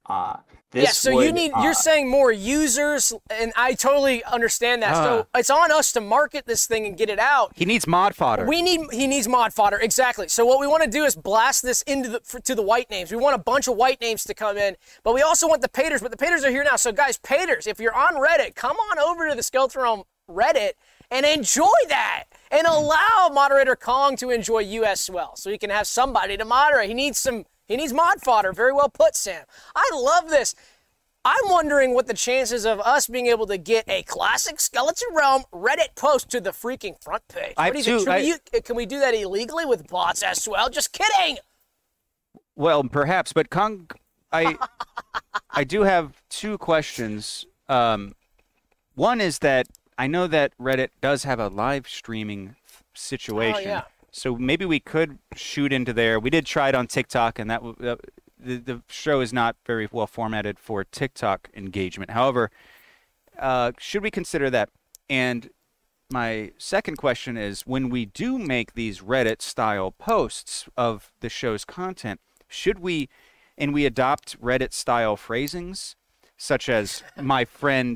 You're saying more users, and I totally understand that. So it's on us to market this thing and get it out. He needs mod fodder. He needs mod fodder, exactly. So what we want to do is blast this into to the white names. We want a bunch of white names to come in, but we also want the paiders. But the paiders are here now. So guys, paiders, if you're on Reddit, come on over to the Skeleton Realm Reddit and enjoy that, and allow moderator Kong to enjoy you as well, so he can have somebody to moderate. He needs mod fodder. Very well put, Sam. I love this. I'm wondering what the chances of us being able to get a classic Skeleton Realm Reddit post to the freaking front page. What do you think? Can we do that illegally with bots as well? Just kidding. Well, perhaps, but Kong, I do have two questions. One is that I know that Reddit does have a live streaming situation. Oh, yeah. So maybe we could shoot into there. We did try it on TikTok, and the show is not very well formatted for TikTok engagement. However, should we consider that? And my second question is, when we do make these Reddit-style posts of the show's content, should we adopt Reddit-style phrasings, such as "my friend,"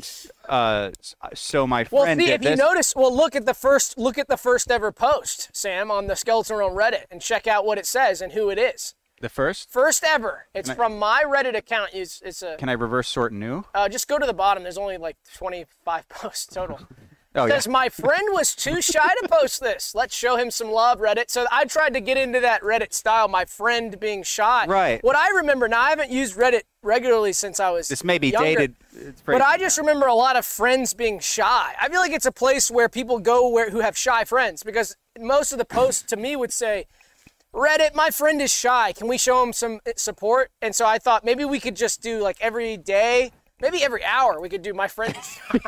so my friend. Well, see, did if you this. notice, look at the first ever post, Sam, on the Skeleton Realm Reddit, and check out what it says and who it is. The first? First ever. It's from my Reddit account. Can I reverse sort new? Just go to the bottom. There's only like 25 posts total. Oh, Says, my friend was too shy to post this. Let's show him some love, Reddit. So I tried to get into that Reddit style, my friend being shy. Right. What I remember, now I haven't used Reddit regularly since I was This may be younger, dated. but I just remember a lot of friends being shy. I feel like it's a place where people go who have shy friends, because most of the posts to me would say, Reddit, my friend is shy. Can we show him some support? And so I thought maybe we could just do like every day, maybe every hour, we could do my friend.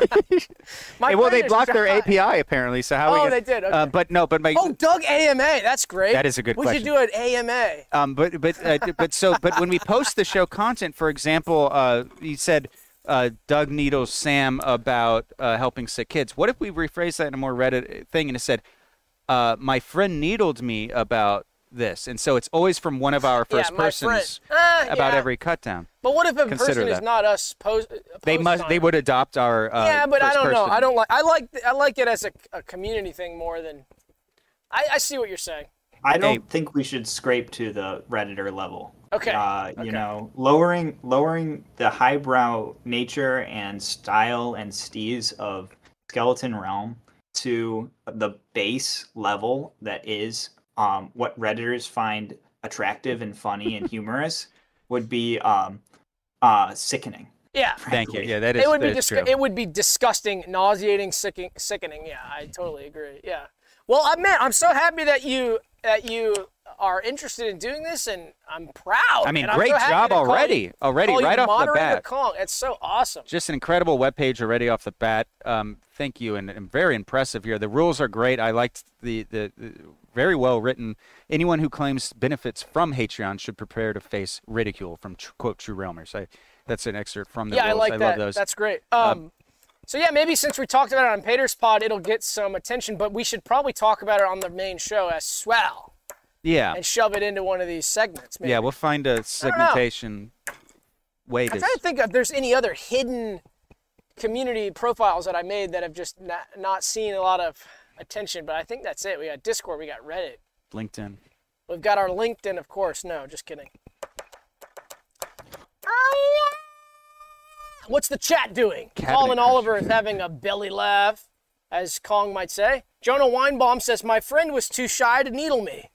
They blocked their API apparently. So how? They did. Okay. But my. Oh, Doug AMA, that's great. That is a good question. We should do an AMA. But when we post the show content, for example, you said Doug needles Sam about helping sick kids. What if we rephrase that in a more Reddit thing and it said, my friend needled me about this, and so it's always from one of our first persons about every cut down. But what if a person is not us? They would adopt our. But I don't know. Person. I don't like. I like it as a community thing more than. I see what you're saying. I don't think we should scrape to the Redditor level. Okay. You know, lowering the highbrow nature and style and steez of Skeleton Realm to the base level that is what Redditors find attractive and funny and humorous would be sickening. Yeah. Thank you. Yeah, that is true. It would be disgusting, nauseating, sickening. Yeah, I totally agree. Yeah. Well, I'm so happy that you are interested in doing this, and I'm proud. I mean, and great I'm so happy job to already right off the moderator bat. Kong. It's so awesome. Just an incredible webpage already off the bat. Thank you, and very impressive here. The rules are great. I liked the very well written. Anyone who claims benefits from Hatreon should prepare to face ridicule from quote True Realmers. That's an excerpt from the rules. I like that. Love those. That's great. So yeah, maybe since we talked about it on Pater's Pod, it'll get some attention, but we should probably talk about it on the main show as well. Yeah. And shove it into one of these segments. Maybe. Yeah, we'll find a segmentation way to. I'm trying to think if there's any other hidden community profiles that I made that have just not seen a lot of attention, but I think that's it. We got Discord, we got Reddit. LinkedIn. We've got our LinkedIn, of course. No, just kidding. What's the chat doing? Colin Oliver is having a belly laugh, as Kong might say. Jonah Weinbaum says, my friend was too shy to needle me.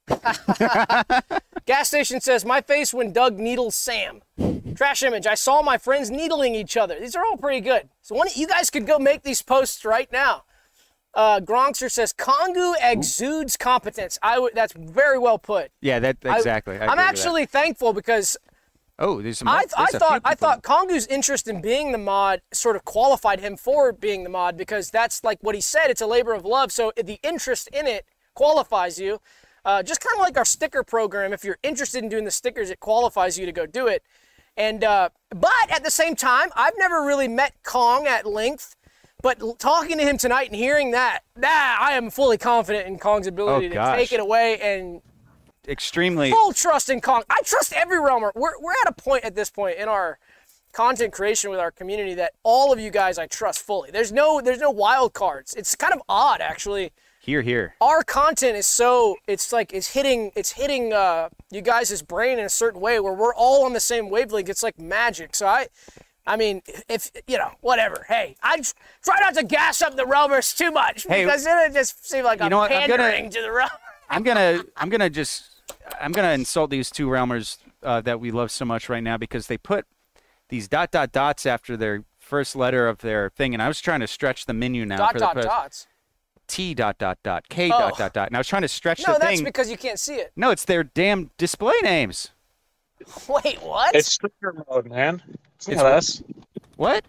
Gas Station says, my face when Doug needles Sam. Trash Image, I saw my friends needling each other. These are all pretty good. So you guys could go make these posts right now. Gronkster says, Kongu exudes competence. That's very well put. Yeah, exactly. I'm actually thankful because there's some. I thought Kongu's interest in being the mod sort of qualified him for being the mod because that's like what he said. It's a labor of love. So the interest in it qualifies you. Just kind of like our sticker program. If you're interested in doing the stickers, it qualifies you to go do it. And but at the same time, I've never really met Kong at length. But talking to him tonight and hearing that, I am fully confident in Kong's ability to take it away and extremely full trust in Kong. I trust every realmer. We're at a point at this point in our content creation with our community that all of you guys I trust fully. There's no wild cards. It's kind of odd actually. Here. Our content is it's hitting you guys' brain in a certain way where we're all on the same wavelength. It's like magic. So I mean, if, whatever. Hey, I try not to gas up the Realmers too much because then it just seems like I'm pandering to the Realmers. I'm gonna insult these two Realmers that we love so much right now because they put these ... after their first letter of their thing, and I was trying to stretch the menu now. Dots. T ... K ... and I was trying to stretch the thing. No, that's because you can't see it. No, it's their damn display names. Wait, what? It's sticker mode, man. It's not us. What?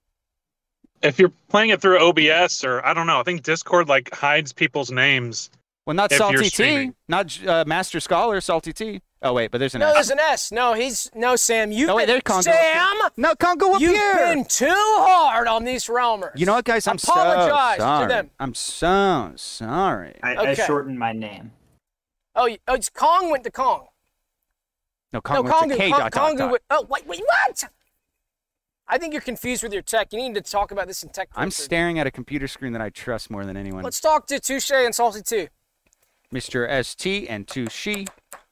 If you're playing it through OBS or I don't know, I think Discord hides people's names. Well, not Salty T, not Master Scholar, Salty T. Oh wait, but there's an S. No, there's an S. No, Sam. Sam. No, Kongo up here. You've been too hard on these Realmers. You know what, guys? I'm apologize so sorry. to them. I'm so sorry. I shortened my name. Oh, it's Kong went to Kong. No, Kong went to K ... Oh, wait, what? I think you're confused with your tech. You need to talk about this in tech. I'm staring at a computer screen that I trust more than anyone. Let's talk to Touche and Salty T. Mr. ST and Touche.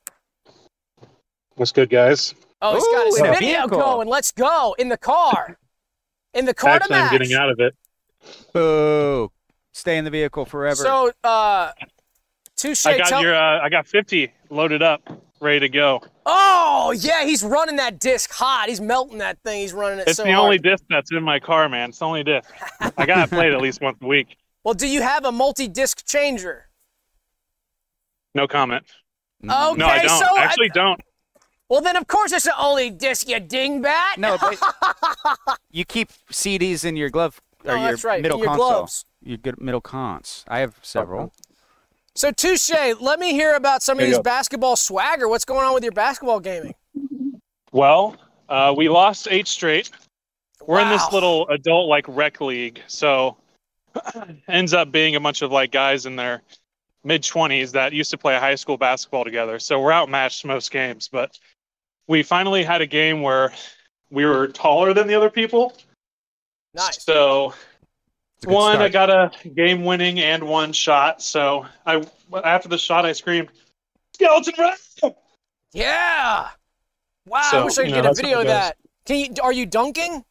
What's good, guys? Oh, he's got his video going. Let's go. In the car. Actually, I'm getting out of it. Boo. Stay in the vehicle forever. So, Touche, I got 50 loaded up, ready to go. Oh, yeah, he's running that disc hot. He's melting that thing. He's running it it's so the hard. only disc that's in my car, man. It's the only disc. I got to play it at least once a week. Well, do you have a multi-disc changer? No comment. Okay, no, I don't. I actually don't. Well, then, of course, it's the only disc, you dingbat. No, but you keep CDs in your glove or your that's right. middle in your console. Gloves. Your good middle cons. I have several. So, Touche, let me hear about some of these basketball swagger. What's going on with your basketball gaming? Well, we lost 8 straight. We're in this little adult rec league, so ends up being a bunch of guys in their mid-20s that used to play high school basketball together. So we're outmatched most games, but we finally had a game where we were taller than the other people. Nice. So I got a game winning and 1 shot. So after the shot, I screamed, "Skeleton Run!" Yeah. Wow. So, I wish I could get a video of that. Are you dunking?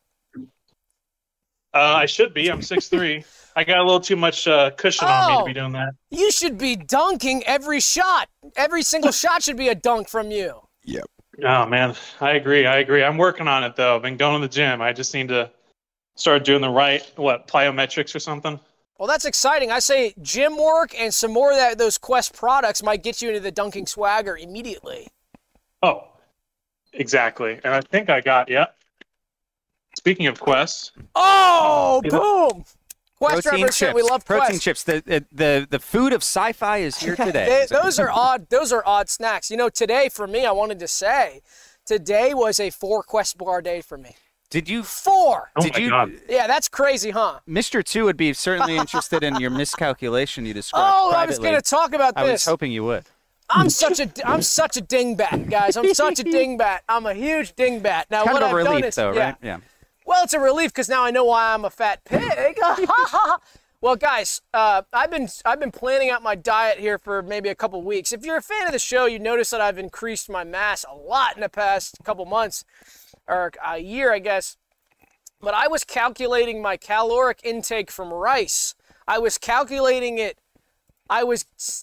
I should be. I'm 6'3". I got a little too much cushion on me to be doing that. You should be dunking every shot. Every single shot should be a dunk from you. Yep. Oh, man. I agree. I'm working on it, though. I've been going to the gym. I just need to start doing the right, plyometrics or something? Well, that's exciting. I say gym work and some more of those Quest products might get you into the dunking swagger immediately. Oh, exactly. And I think I got, Speaking of Quest. Oh, boom! Quest protein represent, chips. we love protein Quest. chips. The food of sci-fi is here today. Those are odd snacks. You know, today for me, I wanted to say, today was a 4 Quest bar day for me. Did you 4? Oh my God. Yeah, that's crazy, huh? Mr. 2 would be certainly interested in your miscalculation you described privately. I was going to talk about this. I was hoping you would. I'm such a dingbat, guys. I'm such a dingbat. I'm a huge dingbat. Now, Kind what of a I've done relief, is, though, right? Yeah. Well, it's a relief because now I know why I'm a fat pig. Well, guys, I've been planning out my diet here for maybe a couple weeks. If you're a fan of the show, you notice that I've increased my mass a lot in the past couple months, or a year, I guess. But I was calculating my caloric intake from rice. I was calculating it. I was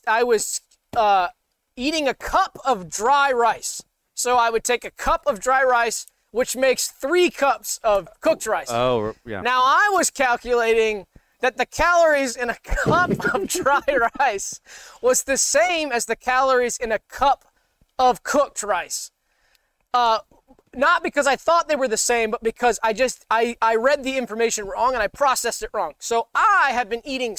eating a cup of dry rice. So I would take a cup of dry rice, which makes 3 cups of cooked rice. Oh, yeah. Now I was calculating that the calories in a cup of dry rice was the same as the calories in a cup of cooked rice. Not because I thought they were the same, but because I read the information wrong and I processed it wrong. So I have been eating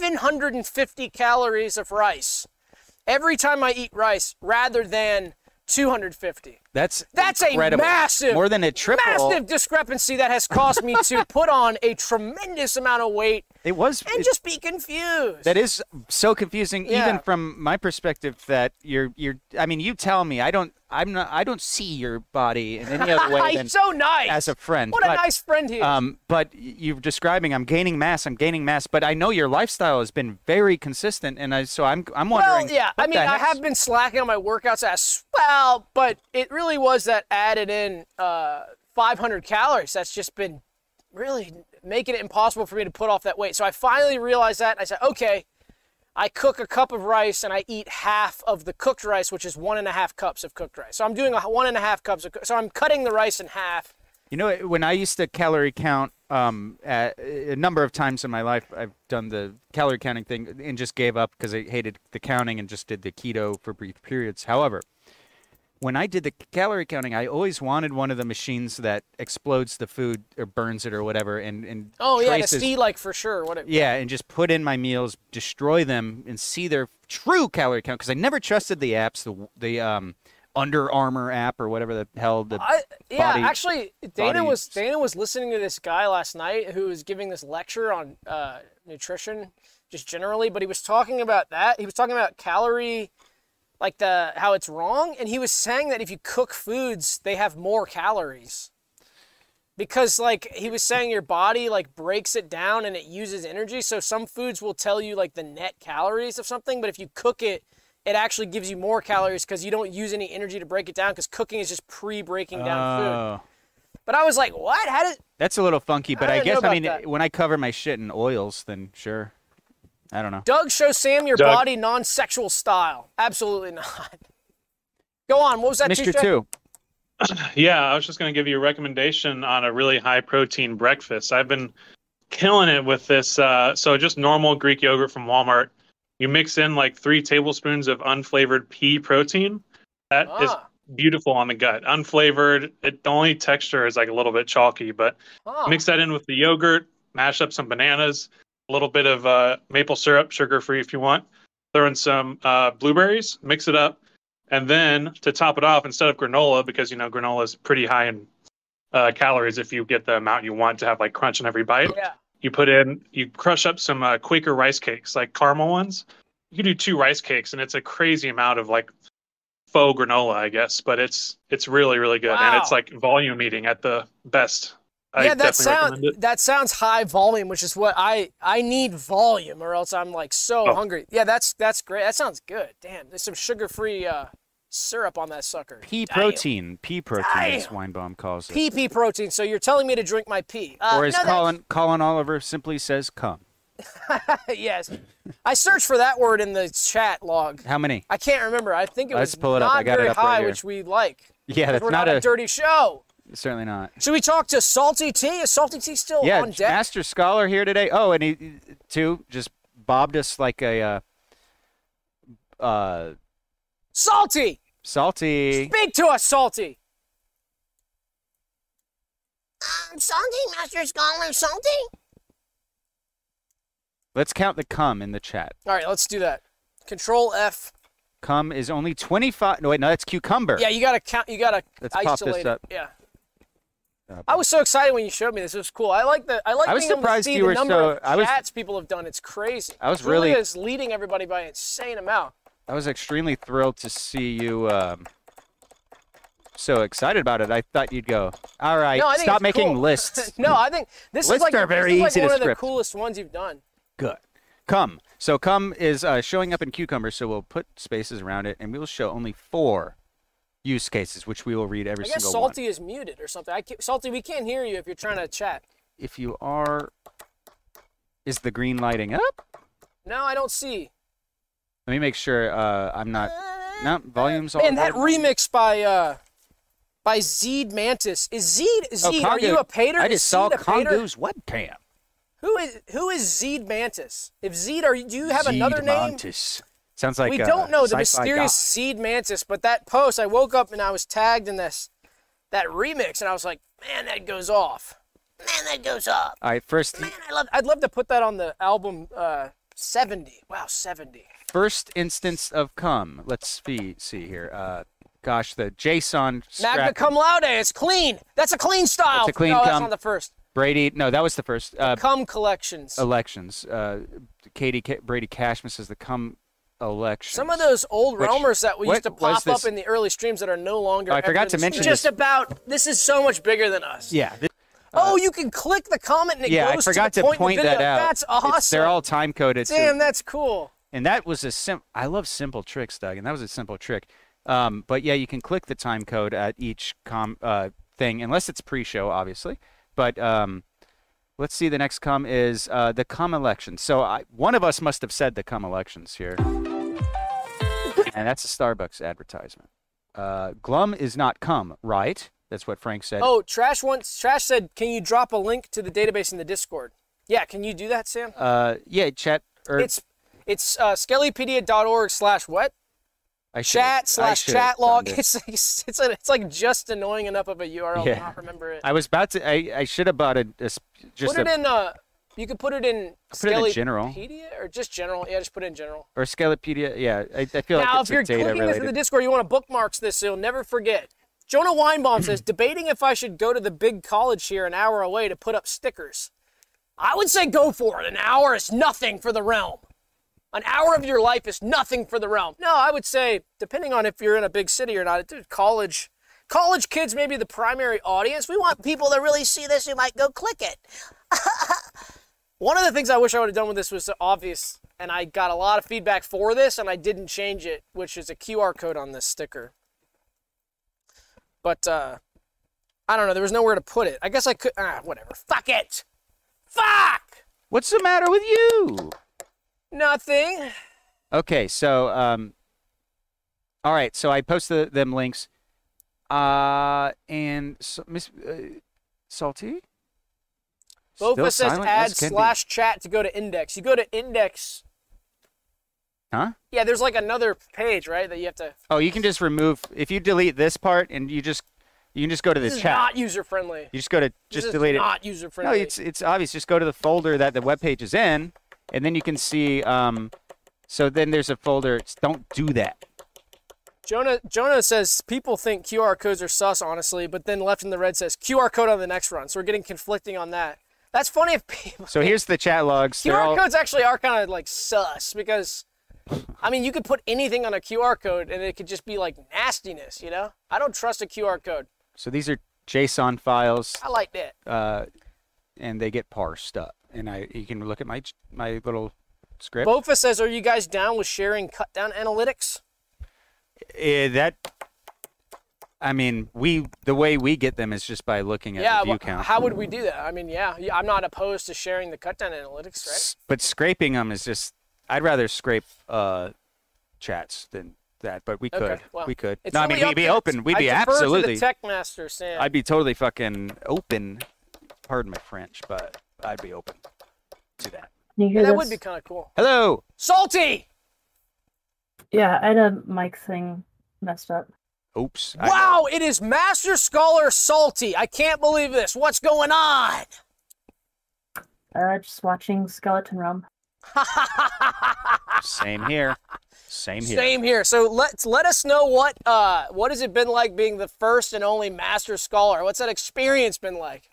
750 calories of rice every time I eat rice rather than 250. That's a incredible. massive, more than a triple. Massive discrepancy that has caused me to put on a tremendous amount of weight. Just be confused. That is so confusing, even from my perspective. That you're. I mean, you tell me. I don't see your body in any other way than so nice as a friend. What a nice friend he is. But you're describing. I'm gaining mass. But I know your lifestyle has been very consistent, and I'm wondering. Well, yeah. I mean, I have been slacking on my workouts as well, but it really was that added in 500 calories. That's just been really making it impossible for me to put off that weight. So I finally realized that, and I said, okay, I cook a cup of rice and I eat half of the cooked rice, which is 1.5 cups of cooked rice. So I'm doing 1.5 cups so I'm cutting the rice in half. You know, when I used to calorie count a number of times in my life, I've done the calorie counting thing and just gave up because I hated the counting and just did the keto for brief periods. However, when I did the calorie counting, I always wanted one of the machines that explodes the food or burns it or whatever, and to see like for sure what it. Yeah, and just put in my meals, destroy them, and see their true calorie count. Because I never trusted the apps, the Under Armour app or whatever the hell. Actually, Dana was listening to this guy last night who was giving this lecture on nutrition, just generally, but he was talking about that. He was talking about calorie. Like how it's wrong, and he was saying that if you cook foods, they have more calories. Because like he was saying your body like breaks it down and it uses energy, so some foods will tell you like the net calories of something, but if you cook it, it actually gives you more calories because you don't use any energy to break it down because cooking is just pre-breaking down food. But I was like, what? That's a little funky, but I guess when I cover my shit in oils, then sure. I don't know. Doug, show Sam your body non-sexual style. Absolutely not. Go on. What was that, Mr. 2? Yeah, I was just going to give you a recommendation on a really high-protein breakfast. I've been killing it with this. So just normal Greek yogurt from Walmart. You mix in like 3 tablespoons of unflavored pea protein. That is beautiful on the gut. Unflavored. The only texture is like a little bit chalky, but mix that in with the yogurt, mash up some bananas, a little bit of maple syrup, sugar-free if you want. Throw in some blueberries, mix it up. And then to top it off, instead of granola, because, you know, granola is pretty high in calories if you get the amount you want to have, like, crunch in every bite. Yeah. You crush up some Quaker rice cakes, like caramel ones. You can do 2 rice cakes, and it's a crazy amount of, like, faux granola, I guess. But it's really, really good. Wow. And it's, like, volume eating at the best. Yeah, that sounds high volume, which is what I need volume, or else I'm like so hungry. Yeah, that's great. That sounds good. Damn, there's some sugar-free syrup on that sucker. Pea protein, as Weinbaum calls it. Pea protein. So you're telling me to drink my pea? Or as Colin Oliver simply says, "Come." Yes, I searched for that word in the chat log. How many? I can't remember. I think it was pull it up. I got very it up high, right here. which we like. Yeah, that's we're not a dirty show. Certainly not. Should we talk to Salty T? Is Salty T still on deck? Master Scholar here today. Oh, and he too just bobbed us like a Salty. Salty. Speak to us, Salty. Salty, Master Scholar, Salty? Let's count the cum in the chat. All right, let's do that. Control F. Cum is only 25. No, wait, no, that's cucumber. Yeah, you gotta count. You gotta Let's pop isolate this up. it. Yeah. I was so excited when you showed me this. It was cool. I like being able to see the number of chats people have done. It's crazy. I was really is leading everybody by an insane amount. I was extremely thrilled to see you so excited about it. I thought you'd go, all right, no, stop making cool. lists. No, I think this lists is like, are very this is like easy to one of the script. coolest ones you've done. Good. Cum. So cum is showing up in cucumber, so we'll put spaces around it, and we will show only 4 use cases, which we will read every I guess single one. Salty is muted or something. Salty, we can't hear you if you're trying to chat. If you are, is the green lighting up? No, I don't see. Let me make sure I'm not. No, volume's all. Man, that remix by Zeed Mantis is Zeed. Are you a pater? I just saw Kongu's webcam. Who is Zeed Mantis? If Zeed, do you have another name? Mantis. Sounds like we don't know the mysterious guy. Zeed Mantis, but that post, I woke up and I was tagged in that remix, and I was like, man, that goes off. Man, that goes up. All right, first. Man, I'd love to put that on the album 70. Wow, 70. First instance of cum. Let's see here. Gosh, the JSON. Magna cum laude. It's clean. That's a clean style. It's a clean no, cum. that's not the first. Brady, no, that was the first. Cum collections. Elections. Brady Cashman says the cum elections. Some of those old Realmers that we used to pop up in the early streams that are no longer. I forgot to mention just about. This is so much bigger than us. Yeah. You can click the comment and it yeah, goes I forgot to the point that out. That's awesome. They're all time coded. Damn, that's cool. And that was I love simple tricks, Doug, and that was a simple trick. But yeah, you can click the time code at each thing, unless it's pre-show, obviously. But let's see, the next cum is the cum election. So one of us must have said the cum elections here. And that's a Starbucks advertisement. Glum is not cum, right? That's what Frank said. Oh, Trash said, can you drop a link to the database in the Discord? Yeah, can you do that, Sam? Yeah, chat. It's skellypedia.org/what? Chat/chat log. It's like just annoying enough of a URL to not remember it. I was about to. I should have bought just. Put it in. You could put it in. Put it in general. Or just general. Yeah, just put it in general. Or Skellypedia. Yeah, I feel like now, it's if you're data clicking related. this in the Discord, you want to bookmark this so you'll never forget. Jonah Weinbaum says, debating if I should go to the big college here an hour away to put up stickers. I would say go for it. An hour is nothing for the realm. An hour of your life is nothing for the realm. No, I would say, depending on if you're in a big city or not, college kids may be the primary audience. We want people that really see this who might go click it. One of the things I wish I would have done with this was obvious, and I got a lot of feedback for this, and I didn't change it, which is a QR code on this sticker. But, I don't know. There was nowhere to put it. I guess I could. Whatever. Fuck it. Fuck! What's the matter with you? Nothing. Okay, so, all right. So I posted them links. And so, Miss Salty? Bofa says add /chat to go to index. You go to index. Huh? Yeah, there's like another page, right, that you have to. Oh, you can just remove if you delete this part and you can just go to the this chat. Is not user friendly. You just go to delete it. Not user friendly. No, it's obvious. Just go to the folder that the web page is in, and then you can see. So then there's a folder. Don't do that. Jonah says people think QR codes are sus, honestly, but then left in the red says QR code on the next run. So we're getting conflicting on that. That's funny if people. So here's the chat logs. QR codes actually are kind of like sus because. I mean, you could put anything on a QR code and it could just be like nastiness, you know? I don't trust a QR code. So these are JSON files. I like that. And they get parsed up. And you can look at my little script. Bofa says, are you guys down with sharing cut down analytics? I mean, the way we get them is just by looking at the view count. How would we do that? I mean, yeah, I'm not opposed to sharing the cut down analytics, right? But scraping them is just. I'd rather scrape chats than that, but we could. Well, we could. it's No, I really mean, we'd be open. We'd be absolutely. To the tech master, Sam. I'd be totally fucking open. Pardon my French, but I'd be open to that. Can you hear that this? would be kind of cool. Hello. Salty. Yeah, I had a mic thing messed up. Oops. Wow, it is Master Scholar Salty. I can't believe this. What's going on? Just watching Skeleton Realm. Same here. Same here. Same here. So let us know what has it been like being the first and only Master Scholar? What's that experience been like?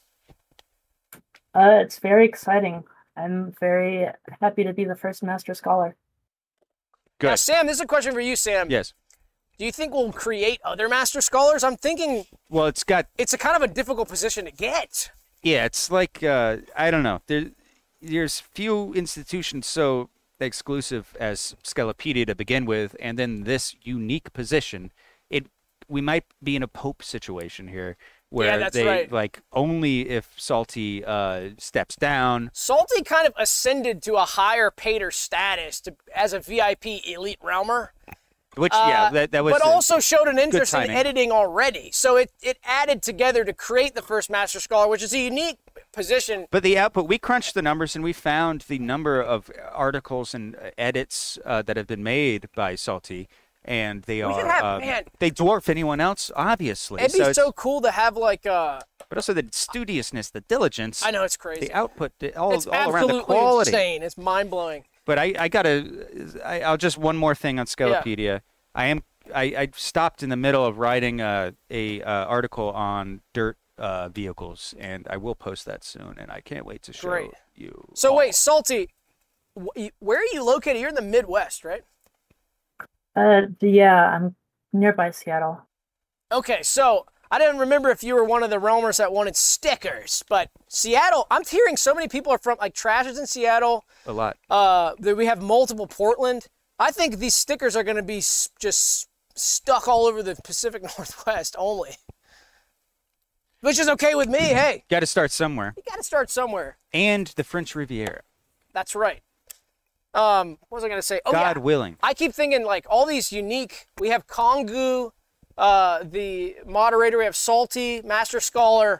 It's very exciting. I'm very happy to be the first Master Scholar. Good. Now, Sam, this is a question for you, Sam. Yes. Do you think we'll create other Master Scholars? I'm thinking. Well, it's a kind of a difficult position to get. Yeah, it's like I don't know. There's few institutions so exclusive as Scalepedia to begin with, and then this unique position. We might be in a Pope situation here, where like only if Salty steps down. Salty kind of ascended to a higher pater status as a VIP elite realmer. Which that was. But also showed an interest in editing already, so it added together to create the first Master Scholar, which is a unique position. But the output, we crunched the numbers and we found the number of articles and edits that have been made by Salty, and they they dwarf anyone else, obviously. It'd be so cool to have like. But also the studiousness, the diligence. I know, it's crazy. The output, all around the quality. It's absolutely insane. It's mind blowing. But I'll just one more thing on Scalepedia. Yeah. I stopped in the middle of writing a article on dirt vehicles, and I will post that soon, and I can't wait to show you. So wait, Salty, where are you located? You're in the Midwest, right? Yeah, I'm nearby Seattle. Okay, so I didn't remember if you were one of the realmers that wanted stickers, but Seattle, I'm hearing so many people are from, like, Trash is in Seattle. A lot. We have multiple Portland. I think these stickers are going to be just stuck all over the Pacific Northwest only. Which is okay with me, hey. Got to start somewhere. You got to start somewhere. And the French Riviera. That's right. What was I going to say? Oh, God willing. I keep thinking, like, all these unique, we have Kongu, the moderator, we have Salty, Master Scholar,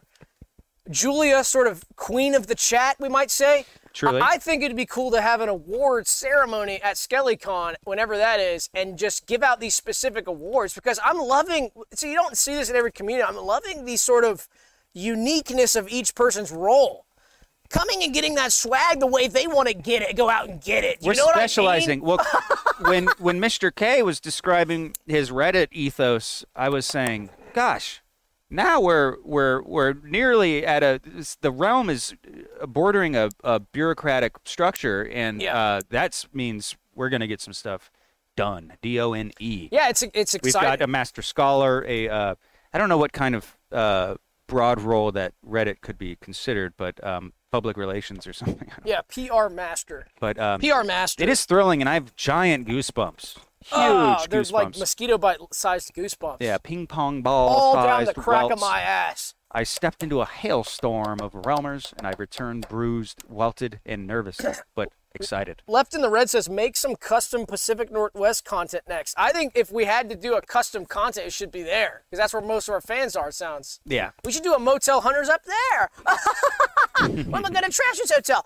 Julia, sort of queen of the chat, we might say. Truly. I think it'd be cool to have an award ceremony at SkellyCon, whenever that is, and just give out these specific awards, because I'm loving, so you don't see this in every community, I'm loving the sort of uniqueness of each person's role. Coming and getting that swag the way they want to get it, go out and get it. We're specializing. Well, when Mr. K was describing his Reddit ethos, I was saying, gosh, now we're nearly at the realm is bordering a bureaucratic structure, and that means we're gonna get some stuff done. DONE. Yeah, it's exciting. We've got a Master Scholar, I don't know what kind of broad role that Reddit could be considered, but public relations or something. Yeah, PR master. But PR master. It is thrilling, and I have giant goosebumps. Huge goosebumps. There's like mosquito bite-sized goosebumps. Yeah, ping pong ball all sized down the crack welts. of my ass. I stepped into a hailstorm of realmers, and I returned bruised, welted, and nervous, but excited. Left in the Red says, make some custom Pacific Northwest content next. I think if we had to do a custom content, it should be there, because that's where most of our fans are, it sounds. Yeah. We should do a Motel Hunters up there. When am I going to trash this hotel?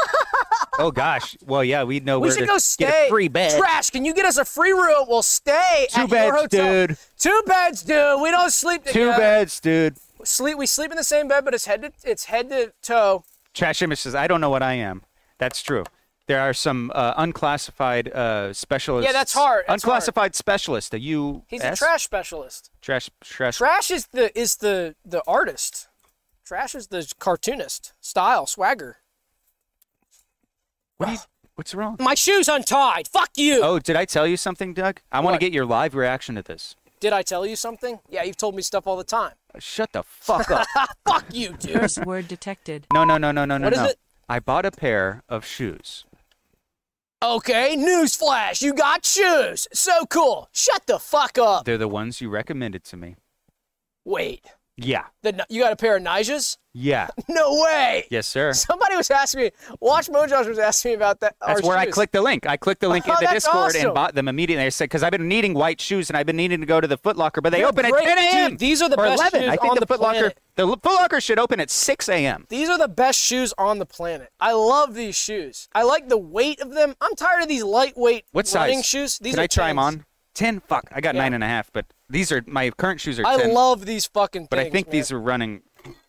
Oh, gosh. Well, yeah, we know we where should to go stay. Get a free bed. Trash, can you get us a free room? We'll stay at your hotel. 2 beds, dude. 2 beds, dude. We don't sleep together. 2 beds, dude. We sleep in the same bed, but it's head to toe. Trash Image says, I don't know what I am. That's true. There are some unclassified specialists. Yeah, that's hard. Unclassified specialist. He's a trash specialist. Trash. Trash is the artist. Trash is the cartoonist. Style, swagger. What's wrong? My shoe's untied. Fuck you. Oh, did I tell you something, Doug? I want to get your live reaction to this. Did I tell you something? Yeah, you've told me stuff all the time. Shut the fuck up. Fuck you, dude. Curse word detected. No. What is it? I bought a pair of shoes. Okay, newsflash. You got shoes. So cool. Shut the fuck up. They're the ones you recommended to me. Wait. Yeah. You got a pair of Nijas? Yeah. No way. Yes, sir. Somebody was asking me. Watch Mojosh was asking me about that. That's where I clicked the link. I clicked the link in the Discord awesome. and bought them immediately. I said, because I've been needing white shoes and I've been needing to go to the Foot Locker, but they open at 10 a.m. Dude, these are the or best 11. shoes I think on the the Foot Locker, planet. the Foot Locker should open at 6 a.m. These are the best shoes on the planet. I love these shoes. I like the weight of them. I'm tired of these lightweight running shoes. These Can are I try 10s. them on? 10? Fuck. I got 9.5, but these are my current shoes are 10. I love these fucking things. But I think man. these are running.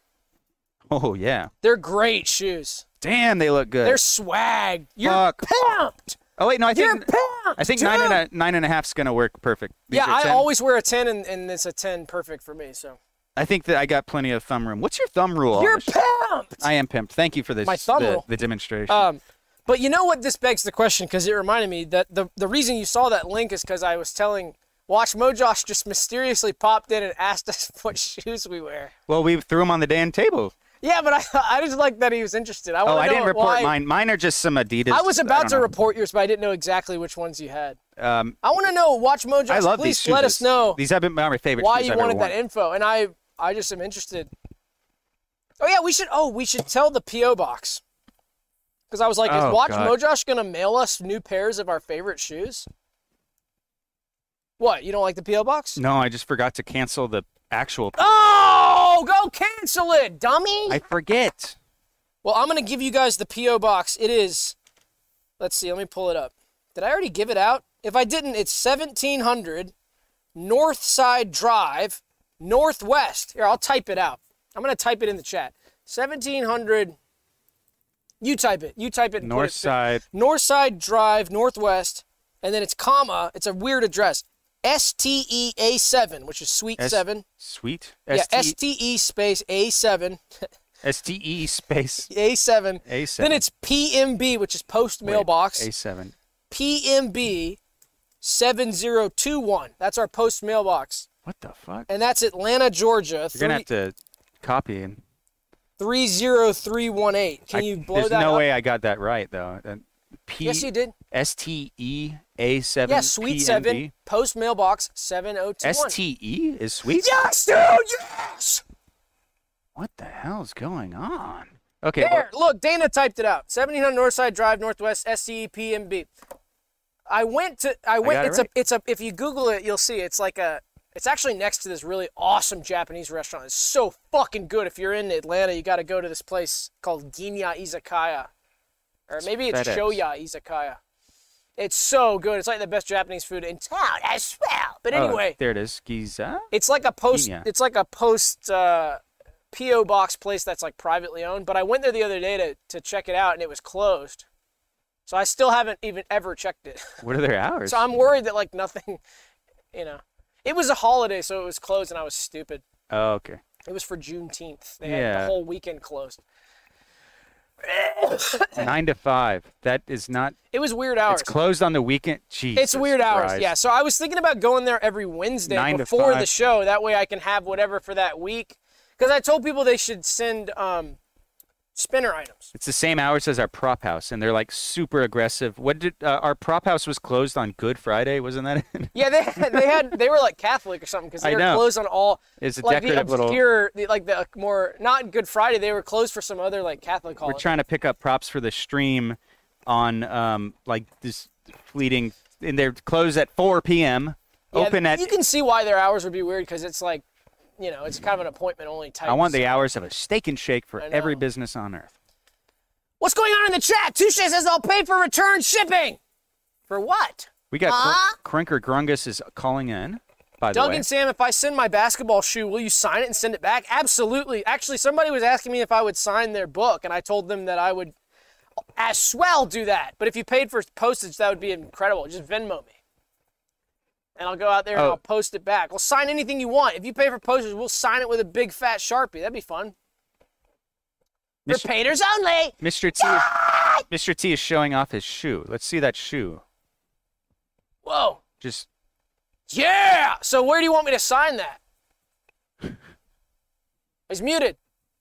Oh, yeah. They're great shoes. Damn, they look good. They're swag. You're Fuck. pumped. Oh, wait, no, I think. You're pumped. I think dude. 9.5 is going to work perfect. These Yeah, are 10. I always wear a 10, and it's a 10 perfect for me. So I think that I got plenty of thumb room. What's your thumb rule? You're pimped. I am pimped. Thank you for this. My thumb rule. The demonstration. But you know what? This begs the question because it reminded me that the reason you saw that link is because I was telling Watch Mojosh just mysteriously popped in and asked us what shoes we wear. Well, we threw them on the damn table. Yeah, but I just like that he was interested. I didn't report mine. Mine are just some Adidas. I was about to report yours, but I didn't know exactly which ones you had. I want to know, Watch Mojosh, I love please these shoes. let us know These have been my favorite why shoes you I've ever wanted that worn. info, and I just am interested. Oh yeah, we should tell the P.O. box. Because I was like, is Watch Mojosh going to mail us new pairs of our favorite shoes? What, you don't like the P.O. box? No, I just forgot to cancel the actual. Oh, go cancel it, dummy! I forget. Well, I'm going to give you guys the P.O. box. It is, let's see, let me pull it up. Did I already give it out? If I didn't, it's 1700 Northside Drive, Northwest. Here, I'll type it out. I'm going to type it in the chat. 1700, you type it. You type it. Northside Drive, Northwest, and then it's comma. It's a weird address. STEA7, which is Suite 7. Sweet? Yeah, STE space A7. STE space A7. A7. Then it's PMB, which is post mailbox. A7. PMB 7021. That's our post mailbox. What the fuck? And that's Atlanta, Georgia. You're going to have to copy and 30318. Can you blow that up? There's no way I got that right, though. Yes, you did. STEA7. Yeah, Suite 7, post mailbox 7021. STE is Suite? Yes, dude, yes! What the hell's going on? Okay. There, look, Dana typed it out. 1700 Northside Drive, Northwest, STE PMB. If you Google it, you'll see it's actually next to this really awesome Japanese restaurant. It's so fucking good. If you're in Atlanta, you got to go to this place called Ginya Izakaya. Or maybe it's FedEx. Shoya Izakaya. It's so good. It's like the best Japanese food in town as well. But anyway. There it is. Giza? It's like a post, Ginya. it's like a post P.O. box place that's like privately owned. But I went there the other day to check it out and it was closed. So I still haven't even ever checked it. What are their hours? So I'm worried that like nothing, It was a holiday, so it was closed and I was stupid. Oh, okay. It was for Juneteenth. They had the whole weekend closed. 9 to 5. That is not. It was weird hours. It's closed on the weekend. Jesus It's weird hours. Christ. Yeah. So I was thinking about going there every Wednesday 9 to before 5. the show. That way I can have whatever for that week. Because I told people they should send spinner items. It's the same hours as our prop house, and they're like super aggressive. What did our prop house was closed on Good Friday? Wasn't that it? Yeah, they were like Catholic or something because they were closed on all. It's a like decorative the obscure, the more not Good Friday. They were closed for some other like Catholic holiday. We're trying to pick up props for the stream on like this fleeting, and they're closed at 4 p.m. Yeah, Open at. You can see why their hours would be weird because it's like, it's kind of an appointment only type. I want the hours of a Steak and Shake for every business on earth. What's going on in the chat? Touche says they'll pay for return shipping. For what? We got Crinker Grungus is calling in, by the way. Doug and Sam, if I send my basketball shoe, will you sign it and send it back? Absolutely. Actually, somebody was asking me if I would sign their book, and I told them that I would as well do that. But if you paid for postage, that would be incredible. Just Venmo me. And I'll go out there and I'll post it back. We'll sign anything you want. If you pay for postage, we'll sign it with a big fat Sharpie. That'd be fun. For painters only. Mr. T is showing off his shoe. Let's see that shoe. Whoa. Yeah. So where do you want me to sign that? He's muted.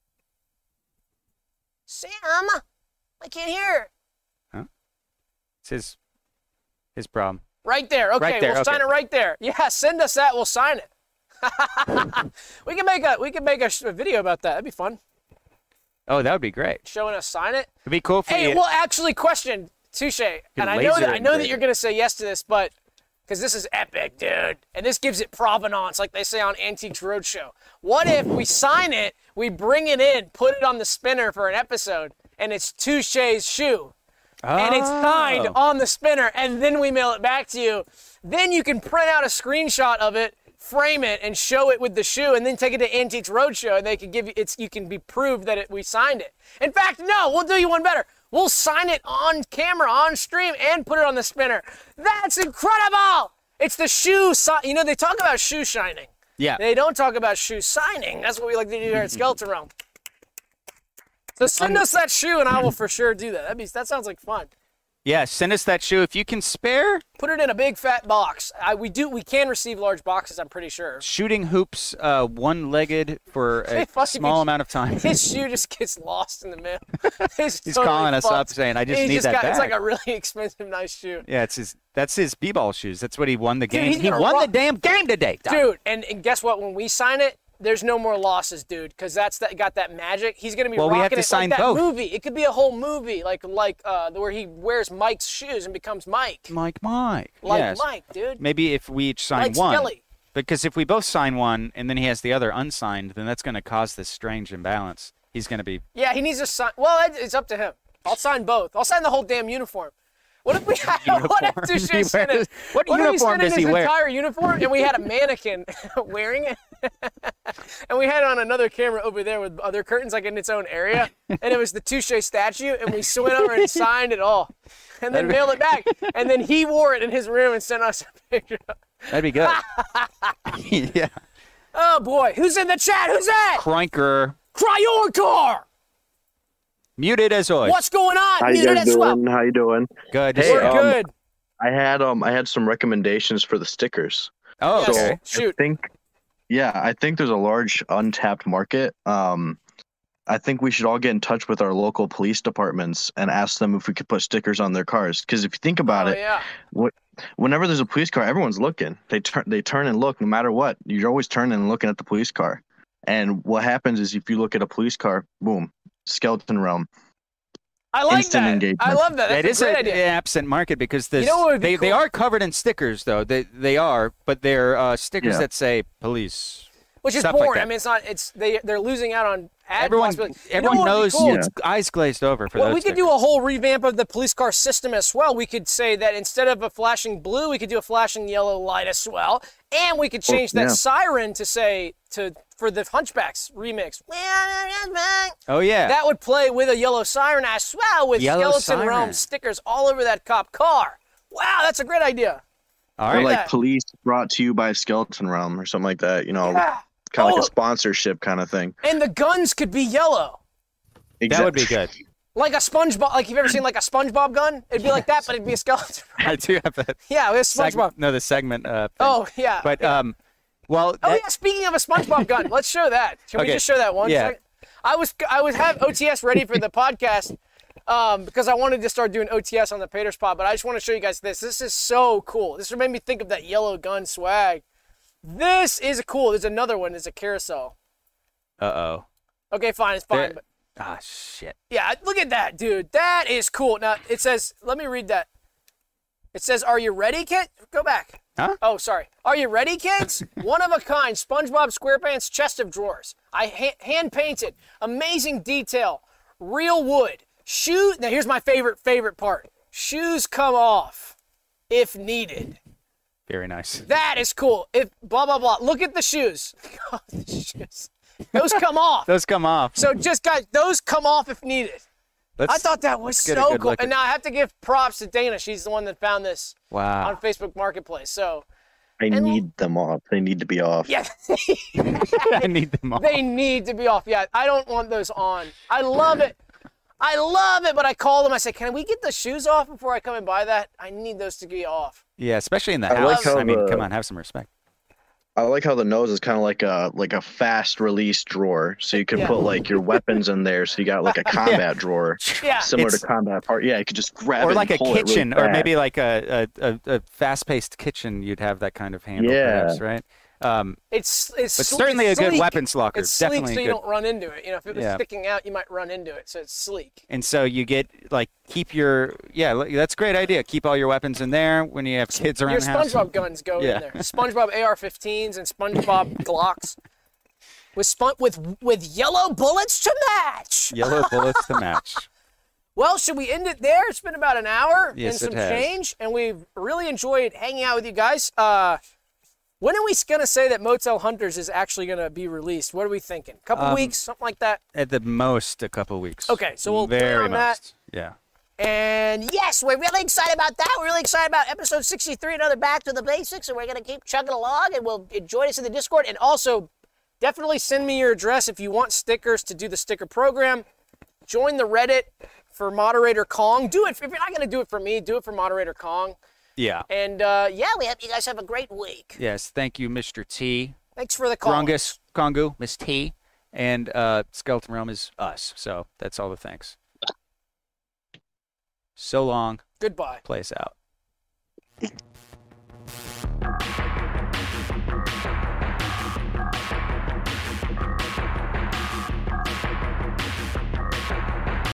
Sam, I can't hear. Huh? It's his problem. Right there. Okay, Right there, we'll sign it right there. Yeah, send us that. We'll sign it. We can make a video about that. That'd be fun. Oh, that would be great. Showing us sign it. It'd be cool for you. Hey, well, actually, question, Touche. And I know that you're gonna say yes to this, but because this is epic, dude, and this gives it provenance, like they say on Antiques Roadshow. What if we sign it, we bring it in, put it on the spinner for an episode, and it's Touche's shoe, and it's signed on the spinner, and then we mail it back to you. Then you can print out a screenshot of it, frame it, and show it with the shoe, and then take it to Antiques Roadshow, and they can give you you can be proved that we signed it. In fact, no, we'll do you one better. We'll sign it on camera, on stream, and put it on the spinner. That's incredible! It's the shoe, you know, they talk about shoe shining. Yeah. They don't talk about shoe signing. That's what we like to do here at Skeleton Realm. So send us that shoe, and I will for sure do that. That sounds like fun. Yeah, send us that shoe if you can spare. Put it in a big fat box. We can receive large boxes, I'm pretty sure. Shooting hoops, one-legged for a small amount of time. His shoe just gets lost in the mail. He's totally calling us up saying, "I just need that back." It's like a really expensive, nice shoe. Yeah, that's his b-ball shoes. That's what he won the game. Dude, he won the damn game today, Tom. Dude. And guess what? When we sign it, there's no more losses, dude, because got that magic. He's gonna be rocking we have to it sign like that both. movie. It could be a whole movie, like where he wears Mike's shoes and becomes Mike. Mike. Like yes. Mike, dude. Maybe if we each sign like one. Skelly. Because if we both sign one and then he has the other unsigned, then that's going to cause this strange imbalance. He's going to be. Yeah, he needs to sign. Well, it's up to him. I'll sign both. I'll sign the whole damn uniform. What if we had what uniform does he wear? Entire uniform, and we had a mannequin wearing it, and we had it on another camera over there with other curtains, like in its own area, and it was the Touche statue, and we went over and signed it all, and then mailed it back, and then he wore it in his room and sent us a picture. That'd be good. Yeah. Oh boy, who's in the chat? Who's that? Cranker. Cryorcar. Muted as always. What's going on? How you guys doing? How you doing? Good. Hey, we're good. I had some recommendations for the stickers. Oh, yes. okay. Shoot. I think there's a large untapped market. I think we should all get in touch with our local police departments and ask them if we could put stickers on their cars. Because if you think about it, whenever there's a police car, everyone's looking. They turn and look no matter what. You're always turning and looking at the police car. And what happens is if you look at a police car, boom, Skeleton Realm. I like Instant that. engagement. I love that. That's a great idea. An absent market because this, cool? They are covered in stickers though. They are, but they're stickers that say police. Which is stuff boring. Like that. I mean, it's not. They're losing out on ad everyone knows. Cool? It's eyes glazed over for those. We could do a whole revamp of the police car system as well. We could say that instead of a flashing blue, we could do a flashing yellow light as well, and we could change that siren to say for the Hunchbacks remix. Oh yeah. That would play with a yellow siren as well with Yellow Skeleton Realm stickers all over that cop car. Wow, that's a great idea. All right. Or like police brought to you by Skeleton Realm or something like that. You know. Yeah. Kind of like a sponsorship kind of thing. And the guns could be yellow. Exactly. That would be good. Like a SpongeBob. Like, you've ever seen like a SpongeBob gun? It'd be like that, but it'd be a skeleton. I do have that. Yeah, it's SpongeBob. The segment. Thing. Oh yeah. But well. Oh yeah. Speaking of a SpongeBob gun, let's show that. Can we just show that one second? I was have OTS ready for the podcast because I wanted to start doing OTS on the Paters Pod, but I just want to show you guys this. This is so cool. This made me think of that yellow gun swag. This is cool. There's another one. There's a carousel. Uh-oh. Okay, fine. It's fine. But shit. Yeah, look at that, dude. That is cool. Now, it says, let me read that. It says, are you ready, kids? Go back. Huh? Oh, sorry. Are you ready, kids? One of a kind SpongeBob SquarePants chest of drawers. I hand painted. Amazing detail. Real wood. Now, here's my favorite part. Shoes come off if needed. Very nice. That is cool. If blah blah blah. Look at the shoes. Those come off. Those come off. So just guys, those come off if needed. I thought that was so cool. And now I have to give props to Dana. She's the one that found this. Wow. On Facebook Marketplace. So I need them off. They need to be off. Yeah. I need them off. They need to be off. Yeah. I don't want those on. I love it. But I call them. I say, can we get the shoes off before I come and buy that? I need those to be off. Yeah, especially in the house. I mean, come on, have some respect. I like how the nose is kind of like a fast release drawer, so you can put like your weapons in there. So you got like a combat drawer, similar to combat part. Yeah, you could just grab it. Or like and a pull kitchen, it really or maybe like a fast-paced kitchen. You'd have that kind of handle, perhaps, right? It's but certainly a good weapons locker. It's sleek, definitely so you good. don't run into it. You know, if it was sticking out, you might run into it. So it's sleek. And so you get keep your that's a great idea. Keep all your weapons in there when you have kids around the house. Your SpongeBob guns go in there. SpongeBob AR-15s and SpongeBob Glocks with yellow bullets to match. Yellow bullets to match. Well, should we end it there? It's been about an hour and some change, and we've really enjoyed hanging out with you guys. When are we going to say that Motel Hunters is actually going to be released? What are we thinking? A couple weeks, something like that? At the most, a couple weeks. Okay, so we'll very on most. That. Yeah. And yes, we're really excited about that. We're really excited about episode 63, another Back to the Basics, and we're going to keep chugging along, and we'll join us in the Discord. And also, definitely send me your address if you want stickers to do the sticker program. Join the Reddit for Moderator Kong. Do it. If you're not going to do it for me, do it for Moderator Kong. Yeah. And, we hope you guys have a great week. Yes, thank you, Mr. T. Thanks for the call. Grungus, Kongu, Miss T. And Skeleton Realm is us. So that's all the thanks. So long. Goodbye. Play us out.